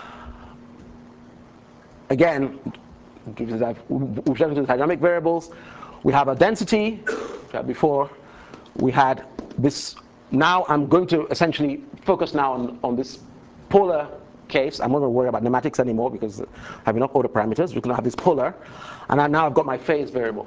again, we've shown the dynamic variables. We have a density before. We had this. Now I'm going to essentially focus now on, on this polar case. I'm not going to worry about nematics anymore because I have enough order parameters. We're going to have this polar. And I, now I've got my phase variable.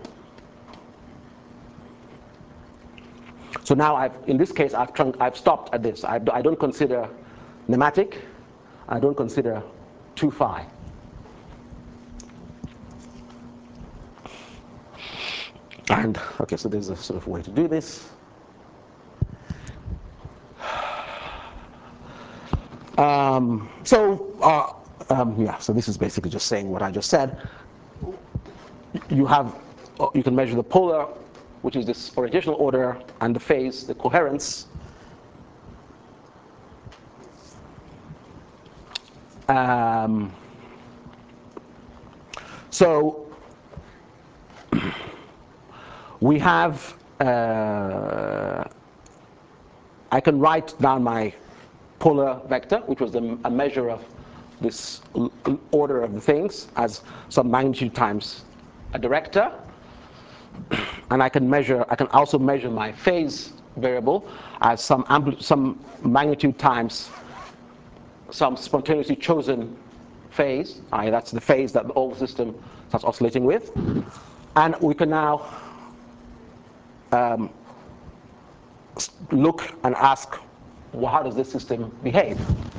So now I've, in this case, I've, trunk, I've stopped at this. I, I don't consider nematic. I don't consider two phi. And, okay, so there's a sort of way to do this. Um, so, uh, um, yeah, so this is basically just saying what I just said. You have, you can measure the polar, which is this orientational order, and the phase, the coherence. Um, so, we have, uh, I can write down my polar vector, which was the, a measure of this order of the things as some magnitude times a director. And I can measure, I can also measure my phase variable as some, ampli some magnitude times some spontaneously chosen phase. I, that's the phase that the whole system starts oscillating with. And we can now um, look and ask, well, how does this system behave?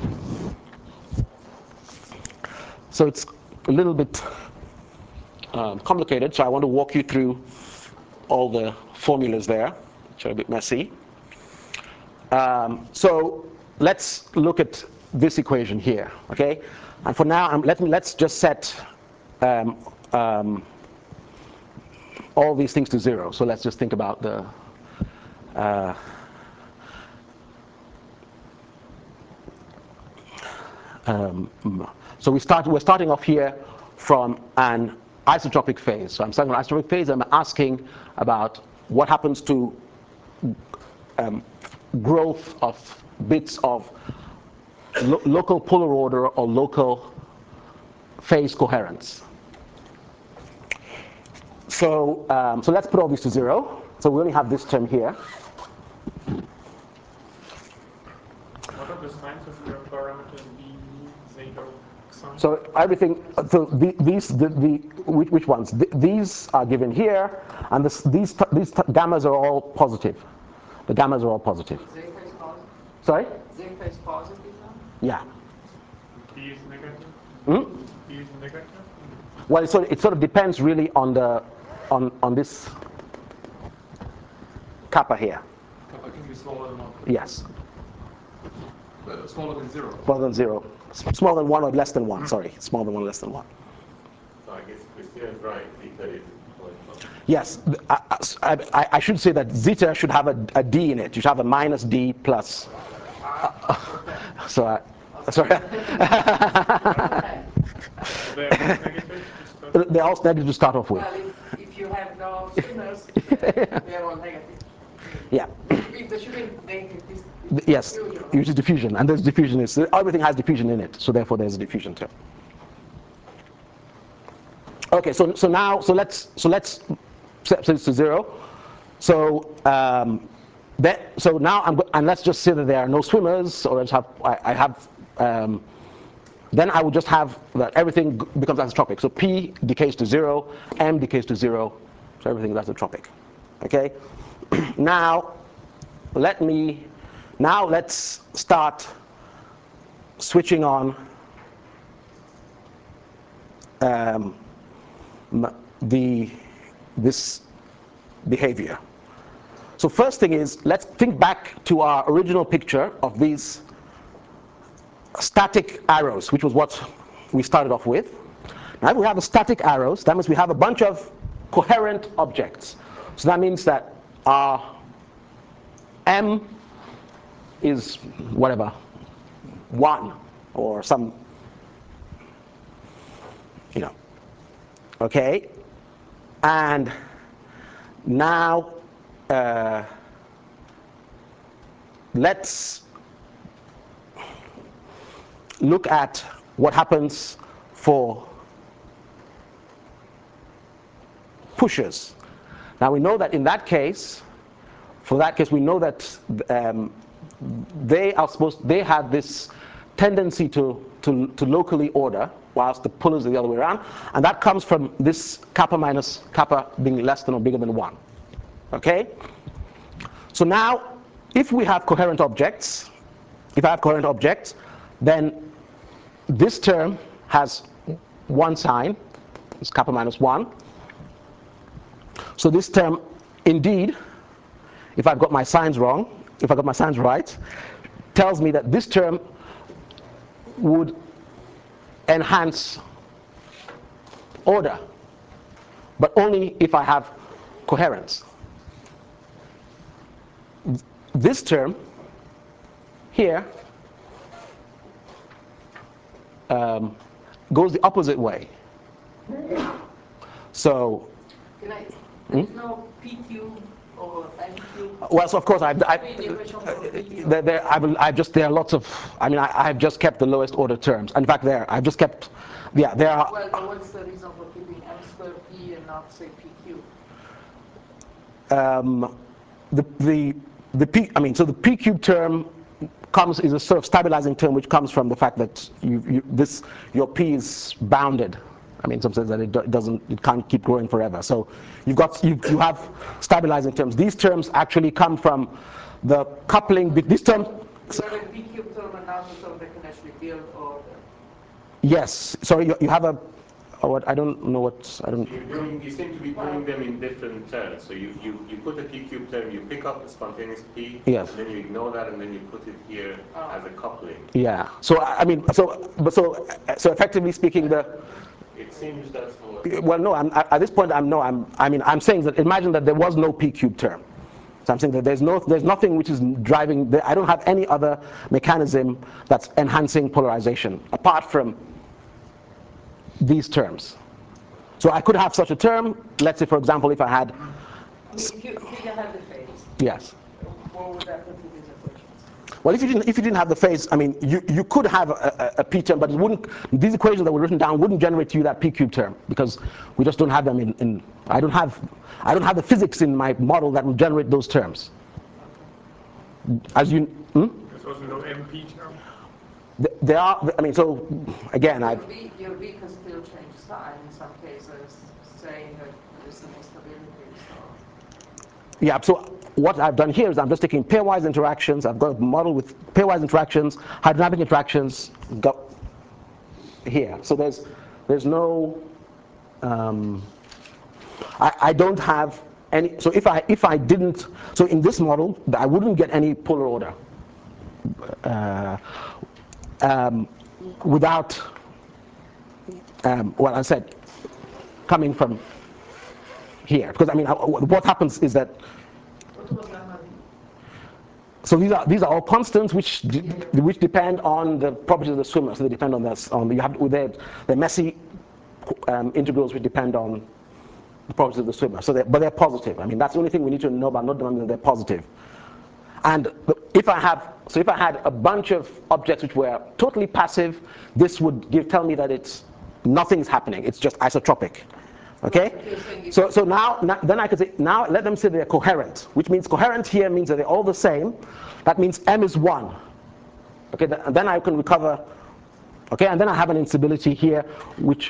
So it's a little bit um, complicated, so I want to walk you through all the formulas there, which are a bit messy. Um, so let's look at this equation here, okay? And for now, um, let me, let's just set um, um, all these things to zero. So let's just think about the uh, um, so we start, we're starting off here from an isotropic phase. So I'm starting an isotropic phase, I'm asking about what happens to um, growth of bits of lo local polar order or local phase coherence. So, um, so let's put all this to zero. So we only have this term here. What are the signs of your parameters B, zeta, xi? So everything, so the, these, the, the which, which ones? The, these are given here, and this, these, these gammas are all positive. The gammas are all positive. Zeta is positive? Sorry? Zeta is positive now? Yeah. B is negative? Hmm? B is negative? Well, it sort, of, it sort of depends really on the, on, on this kappa here. Kappa can be smaller than one. Yes. Uh, smaller than zero. Smaller than zero. S smaller than one or less than one, sorry. Smaller than one, less than one. So I guess Christina is right, zeta is going up. Yes, I, I, I should say that zeta should have a, a d in it. You should have a minus d plus. Uh, so, I, sorry. They're both negative to start? They're all negative to start off with. Well, if, if you have no swimmers, they are all negative. Yeah. If the swimming negative is Yes, diffusion, right? which is diffusion, and there's diffusion is everything has diffusion in it, so therefore there's a diffusion term. Okay, so so now so let's so let's set this to zero. So um, that so now I'm and let's just say that there are no swimmers, or let's have I, I have. Um, then I would just have that everything becomes isotropic. So P decays to zero, M decays to zero, so everything is isotropic. Okay. Now let me now let's start switching on um, the this behavior. So first thing is, let's think back to our original picture of these static arrows, which was what we started off with. Now if we have a static arrows, that means we have a bunch of coherent objects. So that means that our M is whatever, one or some, you know, okay? And now uh, let's look at what happens for pushers. Now we know that in that case, for that case we know that um, they are supposed, they have this tendency to, to, to locally order, whilst the pullers are the other way around, and that comes from this kappa minus kappa being less than or bigger than one. Okay? So now, if we have coherent objects, if I have coherent objects, then this term has one sign, it's kappa minus one. So this term, indeed, if I've got my signs wrong, if I got my signs right, tells me that this term would enhance order, but only if I have coherence. This term here um, goes the opposite way. So, Can I, there's no P Q or M Q? well, so of course, I've, I've, Between the equation for P Q? there, there, I've, I've just, there are lots of, I mean, I, I've just kept the lowest order terms. In fact, there, I've just kept, yeah, there are. Well, but what's the reason for keeping M squared P and not, say, P Q? Um, the, the, the P, I mean, so the P cube term comes, is a sort of stabilizing term which comes from the fact that you, you, this, your P is bounded. I mean, in some sense that it do, doesn't, it can't keep growing forever. So you've got, you, you have stabilizing terms. These terms actually come from the coupling, this term. You have a P cube term and another term that can actually build order. Yes, sorry, you, you have a, oh, what, I don't know what, I don't. So you're doing, you seem to be doing them in different terms. So you, you, you put a P cube term, you pick up a spontaneous P, Yes. and then you ignore that, and then you put it here Oh. as a coupling. Yeah, so I mean, so, but so, so effectively speaking, the, It seems that's what. well, no, I'm, at this point, I'm no, I'm, I mean, I'm saying that imagine that there was no P cube term. So I'm saying that there's no, there's nothing which is driving, the, I don't have any other mechanism that's enhancing polarization apart from these terms. So I could have such a term. Let's say, for example, if I had, If you, if you didn't have the phase, yes. what would that put to these equations? Well, if you didn't, if you didn't have the phase, I mean, you, you could have a, a, a p term, but it wouldn't. These equations that were written down wouldn't generate to you that p cube term because we just don't have them in. in I don't have, I don't have the physics in my model that will generate those terms. As you, hmm? There's also no M P term. There are. I mean, so again, I. Your V, your V can still change sign in some cases, saying that there's some instability. So. Yeah, so what I've done here is I'm just taking pairwise interactions. I've got a model with pairwise interactions, hydrodynamic interactions, got here. So there's there's no, um, I, I don't have any, so if I, if I didn't, so in this model, I wouldn't get any polar order uh, um, without, um, well, I said, coming from here. Because I mean, what happens is that, so these are these are all constants which de which depend on the properties of the swimmer. So they depend on this. On you have with their the messy um, integrals which depend on the properties of the swimmer. So, but they're positive. I mean, that's the only thing we need to know about node-dimensional. They're positive. And if I have so if I had a bunch of objects which were totally passive, this would give tell me that it's nothing's happening. It's just isotropic. Okay, so so now, now then I could say now let them say they're coherent, which means coherent here means that they're all the same. That means M is one. Okay, th and then I can recover. Okay, and then I have an instability here, which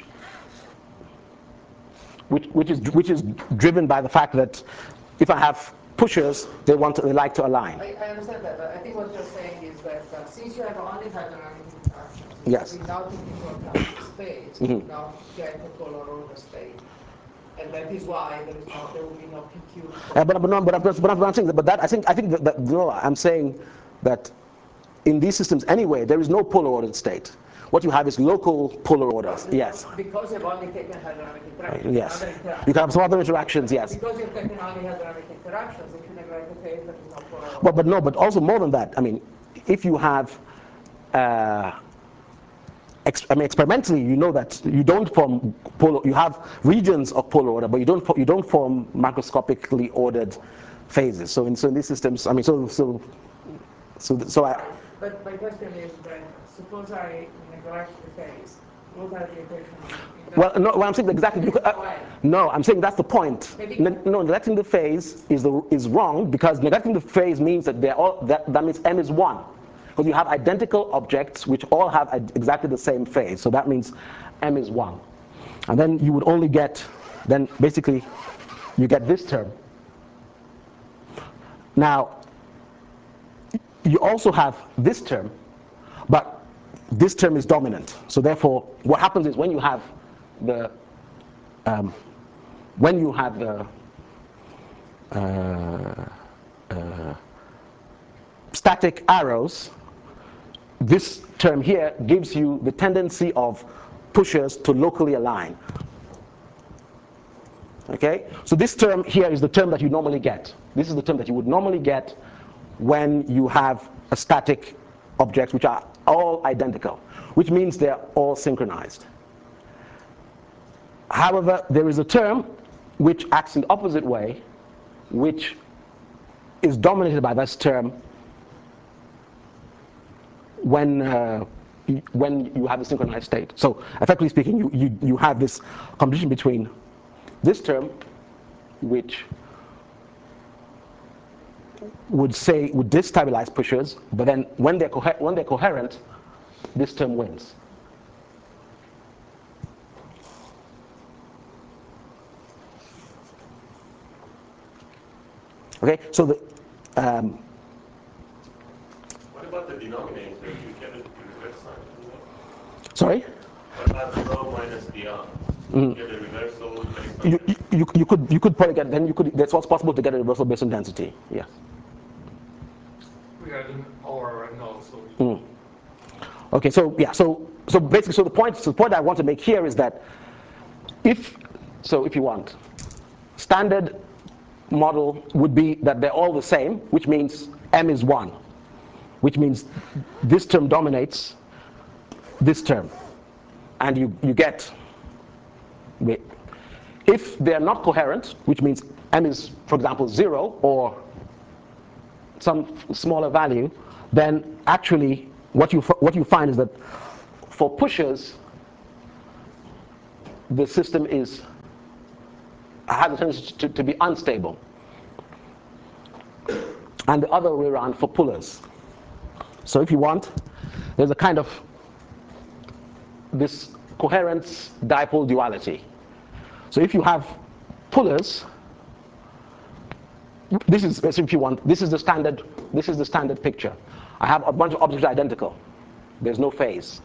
which which is which is driven by the fact that if I have pushers, they want to, they like to align. I, I understand that, but I think what you're saying is that uh, since you have only hydrodynamic interactions, yes, without taking into account the state, mm-hmm. you now get a polar order state. And that is why there is no, there will be no P Q. Uh, but but no, but I'm, but I'm saying that, but that I think I think that, that no, I'm saying that in these systems anyway, there is no polar ordered state. What you have is local polar orders. Yes. Because you've only taken hydrodynamic interactions. Uh, yes. Interactions. You can have some other interactions. Yes. Because you've taken only hydrodynamic interactions, if you neglect the phase, there is no polar order. Well, but no, but also more than that. I mean, if you have. Uh, I mean, experimentally, you know that you don't form polar. You have regions of polar order, but you don't you don't form macroscopically ordered phases. So in so in these systems, I mean, so so so so I. But my question is that suppose I neglect the phase. What are the equations? Well, no, well, I'm saying exactly. Because, uh, no, I'm saying that's the point. Ne no, neglecting the phase is the is wrong because neglecting the phase means that they're all that that means M is one. Because you have identical objects which all have exactly the same phase. So that means M is one. And then you would only get, then basically, you get this term. Now, you also have this term, but this term is dominant. So therefore, what happens is when you have the, um, when you have the, uh, uh, static arrows, this term here gives you the tendency of pushers to locally align. Okay? So this term here is the term that you normally get. This is the term that you would normally get when you have a static objects which are all identical, which means they're all synchronized. However, there is a term which acts in the opposite way, which is dominated by this term when uh, when you have a synchronized state. So effectively speaking, you, you, you have this competition between this term, which would say would destabilize pushers, but then when they're coher when they're coherent, this term wins. Okay, so the um, what about the denominator? You get a reverse sign as well? Sorry? What about rho minus dr? You get a reversal based on You, you, you could you could probably get then you could that's what's possible to get a reversal based on density. Yes. We had an hour right now, so. Mm. Okay, so yeah, so so basically, so the point so the point I want to make here is that if so, if you want, standard model would be that they're all the same, which means M is one, which means this term dominates this term, and you you get If they're not coherent, which means m is, for example, zero or some smaller value, then actually what you what you find is that for pushers, the system is has a tendency to, to be unstable, and the other way around for pullers. So if you want, there's a kind of this coherence dipole duality. So if you have pullers, this is, if you want, this is the standard, this is the standard picture. I have a bunch of objects identical. There's no phase.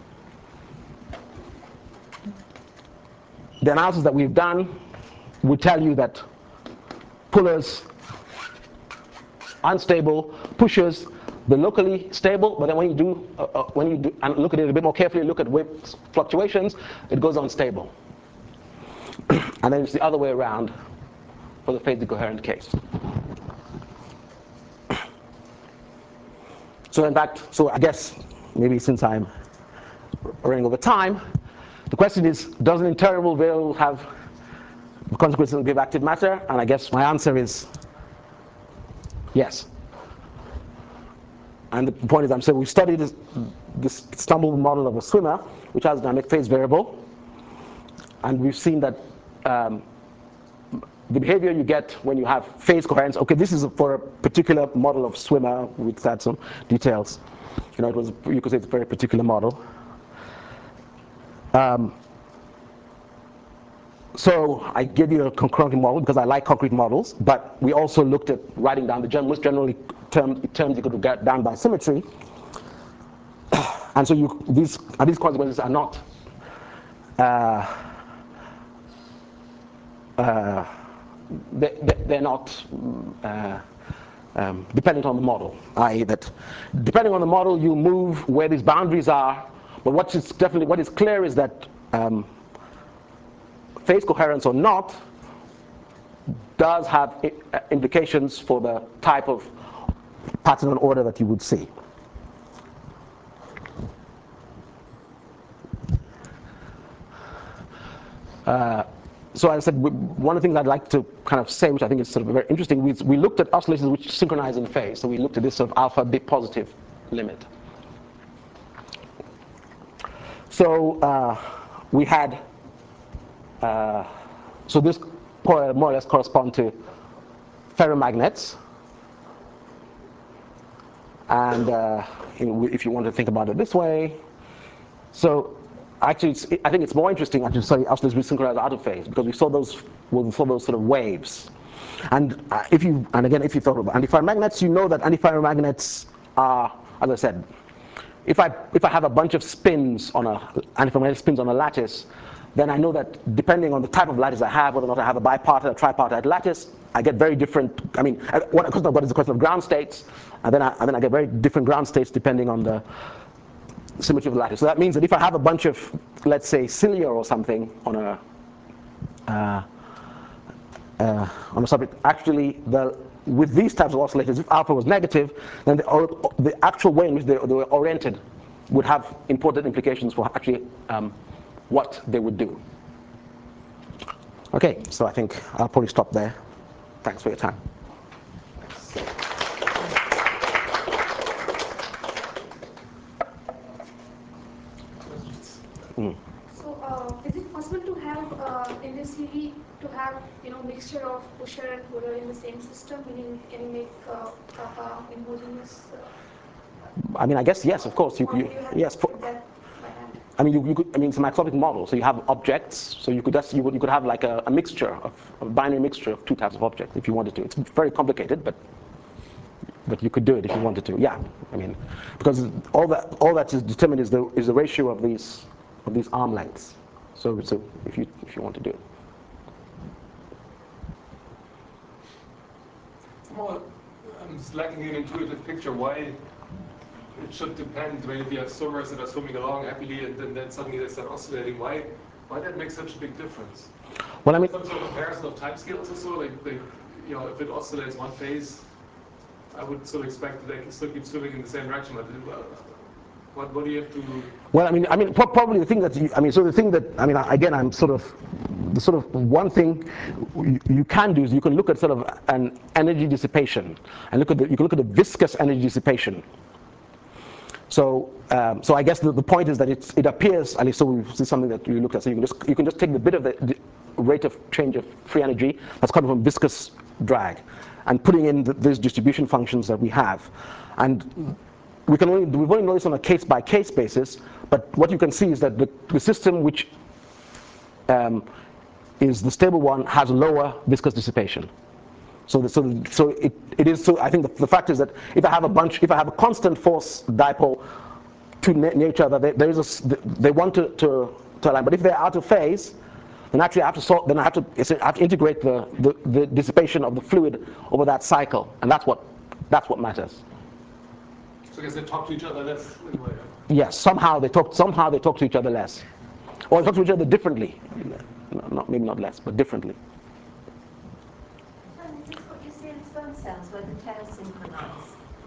The analysis that we've done would tell you that pullers unstable, pushers they're locally stable, but then when you do uh, uh, when you do and look at it a bit more carefully, look at wave fluctuations, it goes unstable. And then it's the other way around for the phase decoherent case. So in fact, so I guess maybe since I'm running over time, the question is, does an interval variable have consequences of active matter? And I guess my answer is yes. And the point is, I'm saying we studied this, this Istanbul model of a swimmer, which has a dynamic phase variable, and we've seen that um, the behavior you get when you have phase coherence. Okay, this is for a particular model of swimmer. We had some details. You know, it was, you could say it's a very particular model. Um, so I gave you a concurrent model because I like concrete models, but we also looked at writing down the gen most generally terms, terms you could get down by symmetry. And so you, these, and these consequences are not uh, uh, they, they're not uh, um, dependent on the model, that is that depending on the model you move where these boundaries are, but what is definitely what is clear is that um, phase coherence or not does have implications for the type of pattern and order that you would see. Uh, so as I said, one of the things I'd like to kind of say, which I think is sort of very interesting, we, we looked at oscillations which synchronize in phase. So we looked at this sort of alpha big positive limit. So uh, we had, uh, so this more or less correspond to ferromagnets. And uh, if you want to think about it this way, so actually, it's, I think it's more interesting actually to study oscillations we synchronize out of phase, because we saw those, well, we saw those sort of waves. And uh, if you, and again, if you thought about antiferromagnets, you know that antiferromagnets are, as I said, if I if I have a bunch of spins on a antiferromagnetic spins on a lattice, then I know that depending on the type of lattice I have, whether or not I have a bipartite or tripartite lattice, I get very different. I mean, what a question of what is the question of ground states, and then I, and then I get very different ground states depending on the symmetry of the lattice. So that means that if I have a bunch of, let's say, cilia or something on a uh, uh, on a subject, actually, the with these types of oscillators, if alpha was negative, then the, the actual way in which they, they were oriented would have important implications for actually um, what they would do. Okay, so I think I'll probably stop there. Thanks for your time. Mm. So, uh, is it possible to have uh, in this C V to have you know mixture of pusher and puller in the same system? Meaning, can you make uh, kappa homogeneous? Uh, I mean, I guess yes, of course. You, or you, do you have yes. to For, do that by hand? I mean, you, you could. I mean, it's a maxotic model, so you have objects. So you could just you, would, you could have like a, a mixture of a binary mixture of two types of objects if you wanted to. It's very complicated, but but you could do it if you wanted to. Yeah, I mean, because all that all that is determined is the is the ratio of these of these arm lengths. So so if you if you want to do it. Well, I'm just lacking an intuitive picture why it should depend when you have swimmers that are swimming along happily and then, then suddenly they start oscillating. Why why that makes such a big difference? Well, I mean, some sort of comparison of timescales or so, like, like you know, if it oscillates one phase, I would sort of expect that they can still keep swimming in the same direction, but it, well, What, what do you have to? Well, I mean, I mean, probably the thing that you, I mean, so the thing that I mean, again, I'm sort of the sort of one thing you, you can do is you can look at sort of an energy dissipation, and look at the, you can look at the viscous energy dissipation. So, um, so I guess the, the point is that it's, it appears, at least so this is something that you looked at. So you can just you can just take the bit of the, the rate of change of free energy that's coming from viscous drag, and putting in the, these distribution functions that we have, and we can only we've only known this on a case by case basis. But what you can see is that the, the system which um, is the stable one has lower viscous dissipation. So, the, so, the, so it, it is. So I think the, the fact is that if I have a bunch, if I have a constant force dipole to near each other, they, there is a, they want to, to, to align. But if they're out of phase, then actually I have to solve. Then I have to, I have to integrate the, the, the dissipation of the fluid over that cycle, and that's what that's what matters. So I guess they talk to each other less in a way. Yes, somehow they talk. Somehow they talk to each other less, or they talk to each other differently. No, not maybe not less, but differently. Is this what you see in sperm cells where the tails synchronize?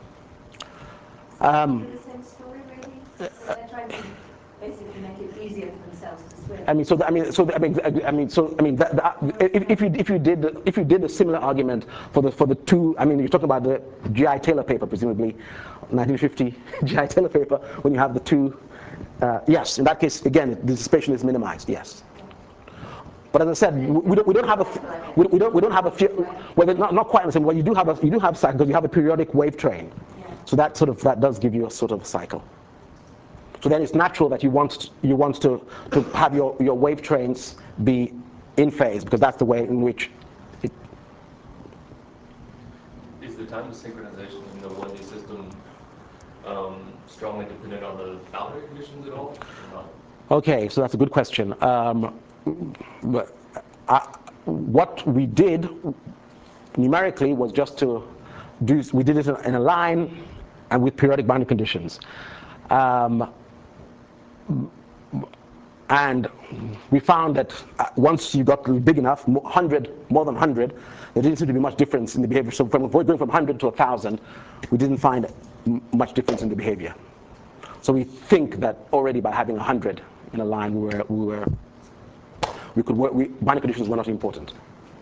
Um, the same story, really? So they're trying to basically make it easier for themselves to swim. I mean, so the, I mean, so the, I mean, I mean, so I mean, that, that, if, if you if you did if you did a similar argument for the for the two, I mean, you're talking about the G I Taylor paper, presumably, nineteen fifty G I Taylor paper, when you have the two. Uh, yes, in that case, again, the dissipation is minimized. Yes. But as I said, we don't, we don't have a we, we don't we don't have a few, well, not not quite the same. Well, you do have a you do have cycle because you have a periodic wave train, so that sort of that does give you a sort of cycle. So then it's natural that you want you want to to have your your wave trains be in phase because that's the way in which it. Is the time of synchronization in the one D system um, strongly dependent on the boundary conditions at all, or not? Okay, so that's a good question. Um, but I, what we did numerically was just to do, we did it in a line and with periodic boundary conditions. Um, and we found that once you got big enough, one hundred, more than one hundred, there didn't seem to be much difference in the behavior. So from going from one hundred to one thousand, we didn't find much difference in the behavior. So we think that already by having one hundred in a line, we were, we were, we could work, we, boundary conditions were not important.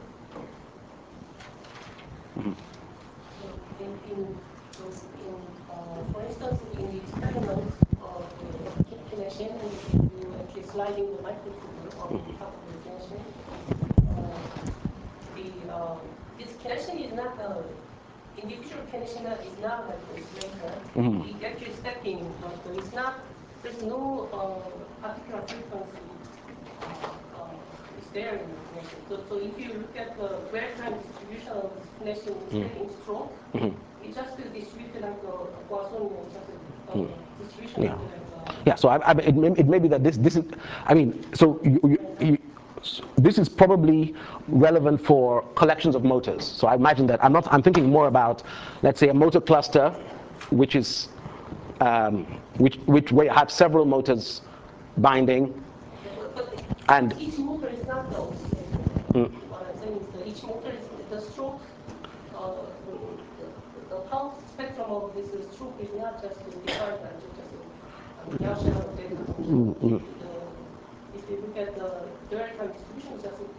Mm-hmm. In, in, in, uh, for instance, in the experiment of the connection, and you actually sliding the microtubule on mm-hmm. top of the connection, uh, the uh, this connection is not uh, individual connection is not like this later. Mm-hmm. It's actually stacking, but it's not. There's no uh, particular frequency uh, uh, is there in the connection. So, so if you look at the real-time distribution of this connection mm-hmm. in stroke, mm-hmm. it's just distributed like a Poisson, just a uh, mm-hmm. distribution. Yeah. Like, uh, yeah. So I, I, it, may, it may be that this this is. I mean, so you, you, you, this is probably relevant for collections of motors. So I imagine that I'm not. I'm thinking more about, let's say, a motor cluster, which is. Um, which which have several motors binding, yeah, but, but and each motor is not the oscillator. Mm. What I'm saying is that each motor is the stroke. Uh, the, the, the pulse spectrum of this stroke is not just defined by just a Gaussian or delta function. Mm. The, if you look at the direct time distribution, it's just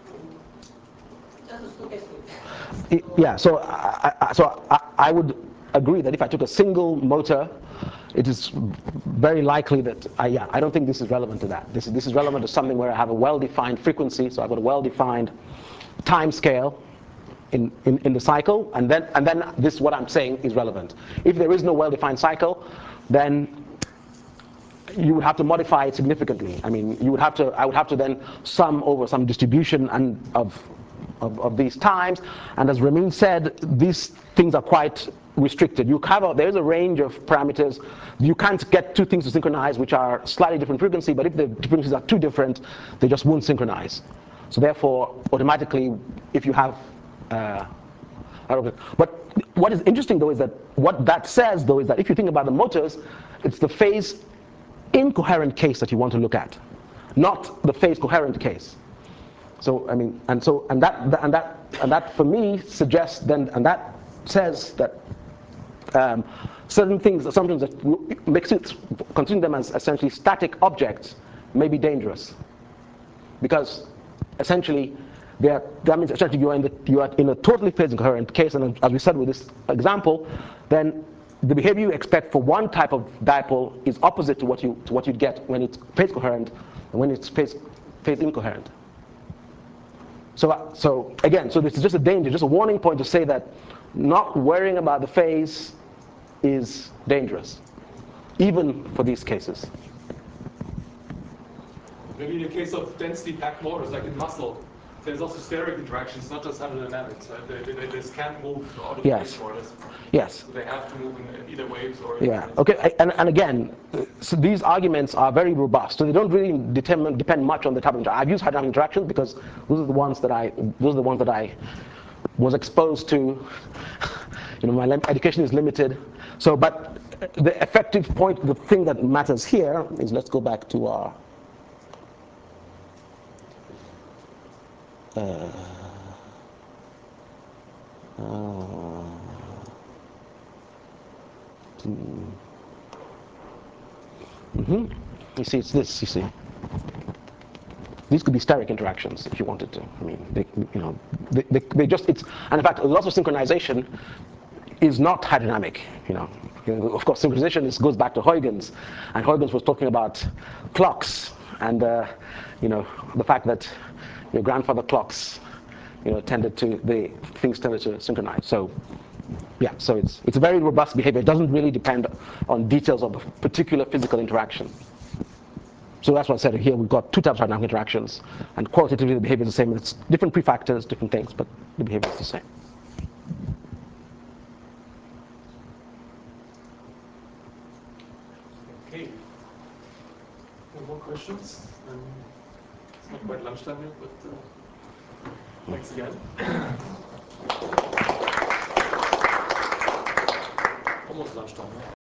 just a stochastic. So, yeah. So I, I, so I, I would agree that if I took a single motor, it is very likely that, I, yeah, I don't think this is relevant to that. This is, this is relevant to something where I have a well-defined frequency, so I've got a well-defined time scale in, in, in the cycle, and then, and then this, what I'm saying, is relevant. If there is no well-defined cycle, then you would have to modify it significantly. I mean, you would have to, I would have to then sum over some distribution and of Of, of these times, and as Ramin said, these things are quite restricted. You have a, there is a range of parameters. You can't get two things to synchronize which are slightly different frequency, but if the frequencies are too different, they just won't synchronize. So therefore, automatically, if you have, uh, but what is interesting though is that what that says though is that if you think about the motors, it's the phase incoherent case that you want to look at, not the phase coherent case. So I mean, and so and that and that and that for me suggests then, and that says that um, certain things, assumptions that makes it, considering them as essentially static objects may be dangerous. Because essentially, they are, that means essentially you are, in the, you are in a totally phase incoherent case, and as we said with this example, then the behavior you expect for one type of dipole is opposite to what you to what you'd get when it's phase coherent and when it's phase phase incoherent. So, uh, so again, so this is just a danger, just a warning point to say that not worrying about the phase is dangerous, even for these cases. Maybe in the case of densely packed motors, like in muscle, there's also steric interactions, not just hydrodynamics. Right? They, they, they just can't move out of Yes. phase more or less. Yes. So they have to move in either waves or. Yeah. Okay. And, and again, so these arguments are very robust. So they don't really determine, depend much on the type of interaction. I've used hydrodynamic interactions because those are the ones that I those are the ones that I was exposed to. You know, my education is limited. So, but the effective point, the thing that matters here is, let's go back to our. Uh, uh, mm-hmm. You see, it's this. You see, these could be steric interactions if you wanted to. I mean, they, you know, they, they, they just it's and in fact, lots of synchronization is not hydrodynamic. You know, you know of course, synchronization is, goes back to Huygens, and Huygens was talking about clocks and uh, you know the fact that your grandfather clocks. You know, tended to the things tended to synchronize. So, yeah. So it's it's a very robust behavior. It doesn't really depend on details of the particular physical interaction. So that's what I said here. We've got two types of dynamic interactions, and qualitatively the behavior is the same. It's different prefactors, different things, but the behavior is the same. Okay. No more questions? Um, it's not quite lunchtime yet, but. Uh, Thanks again. Almost lunchtime.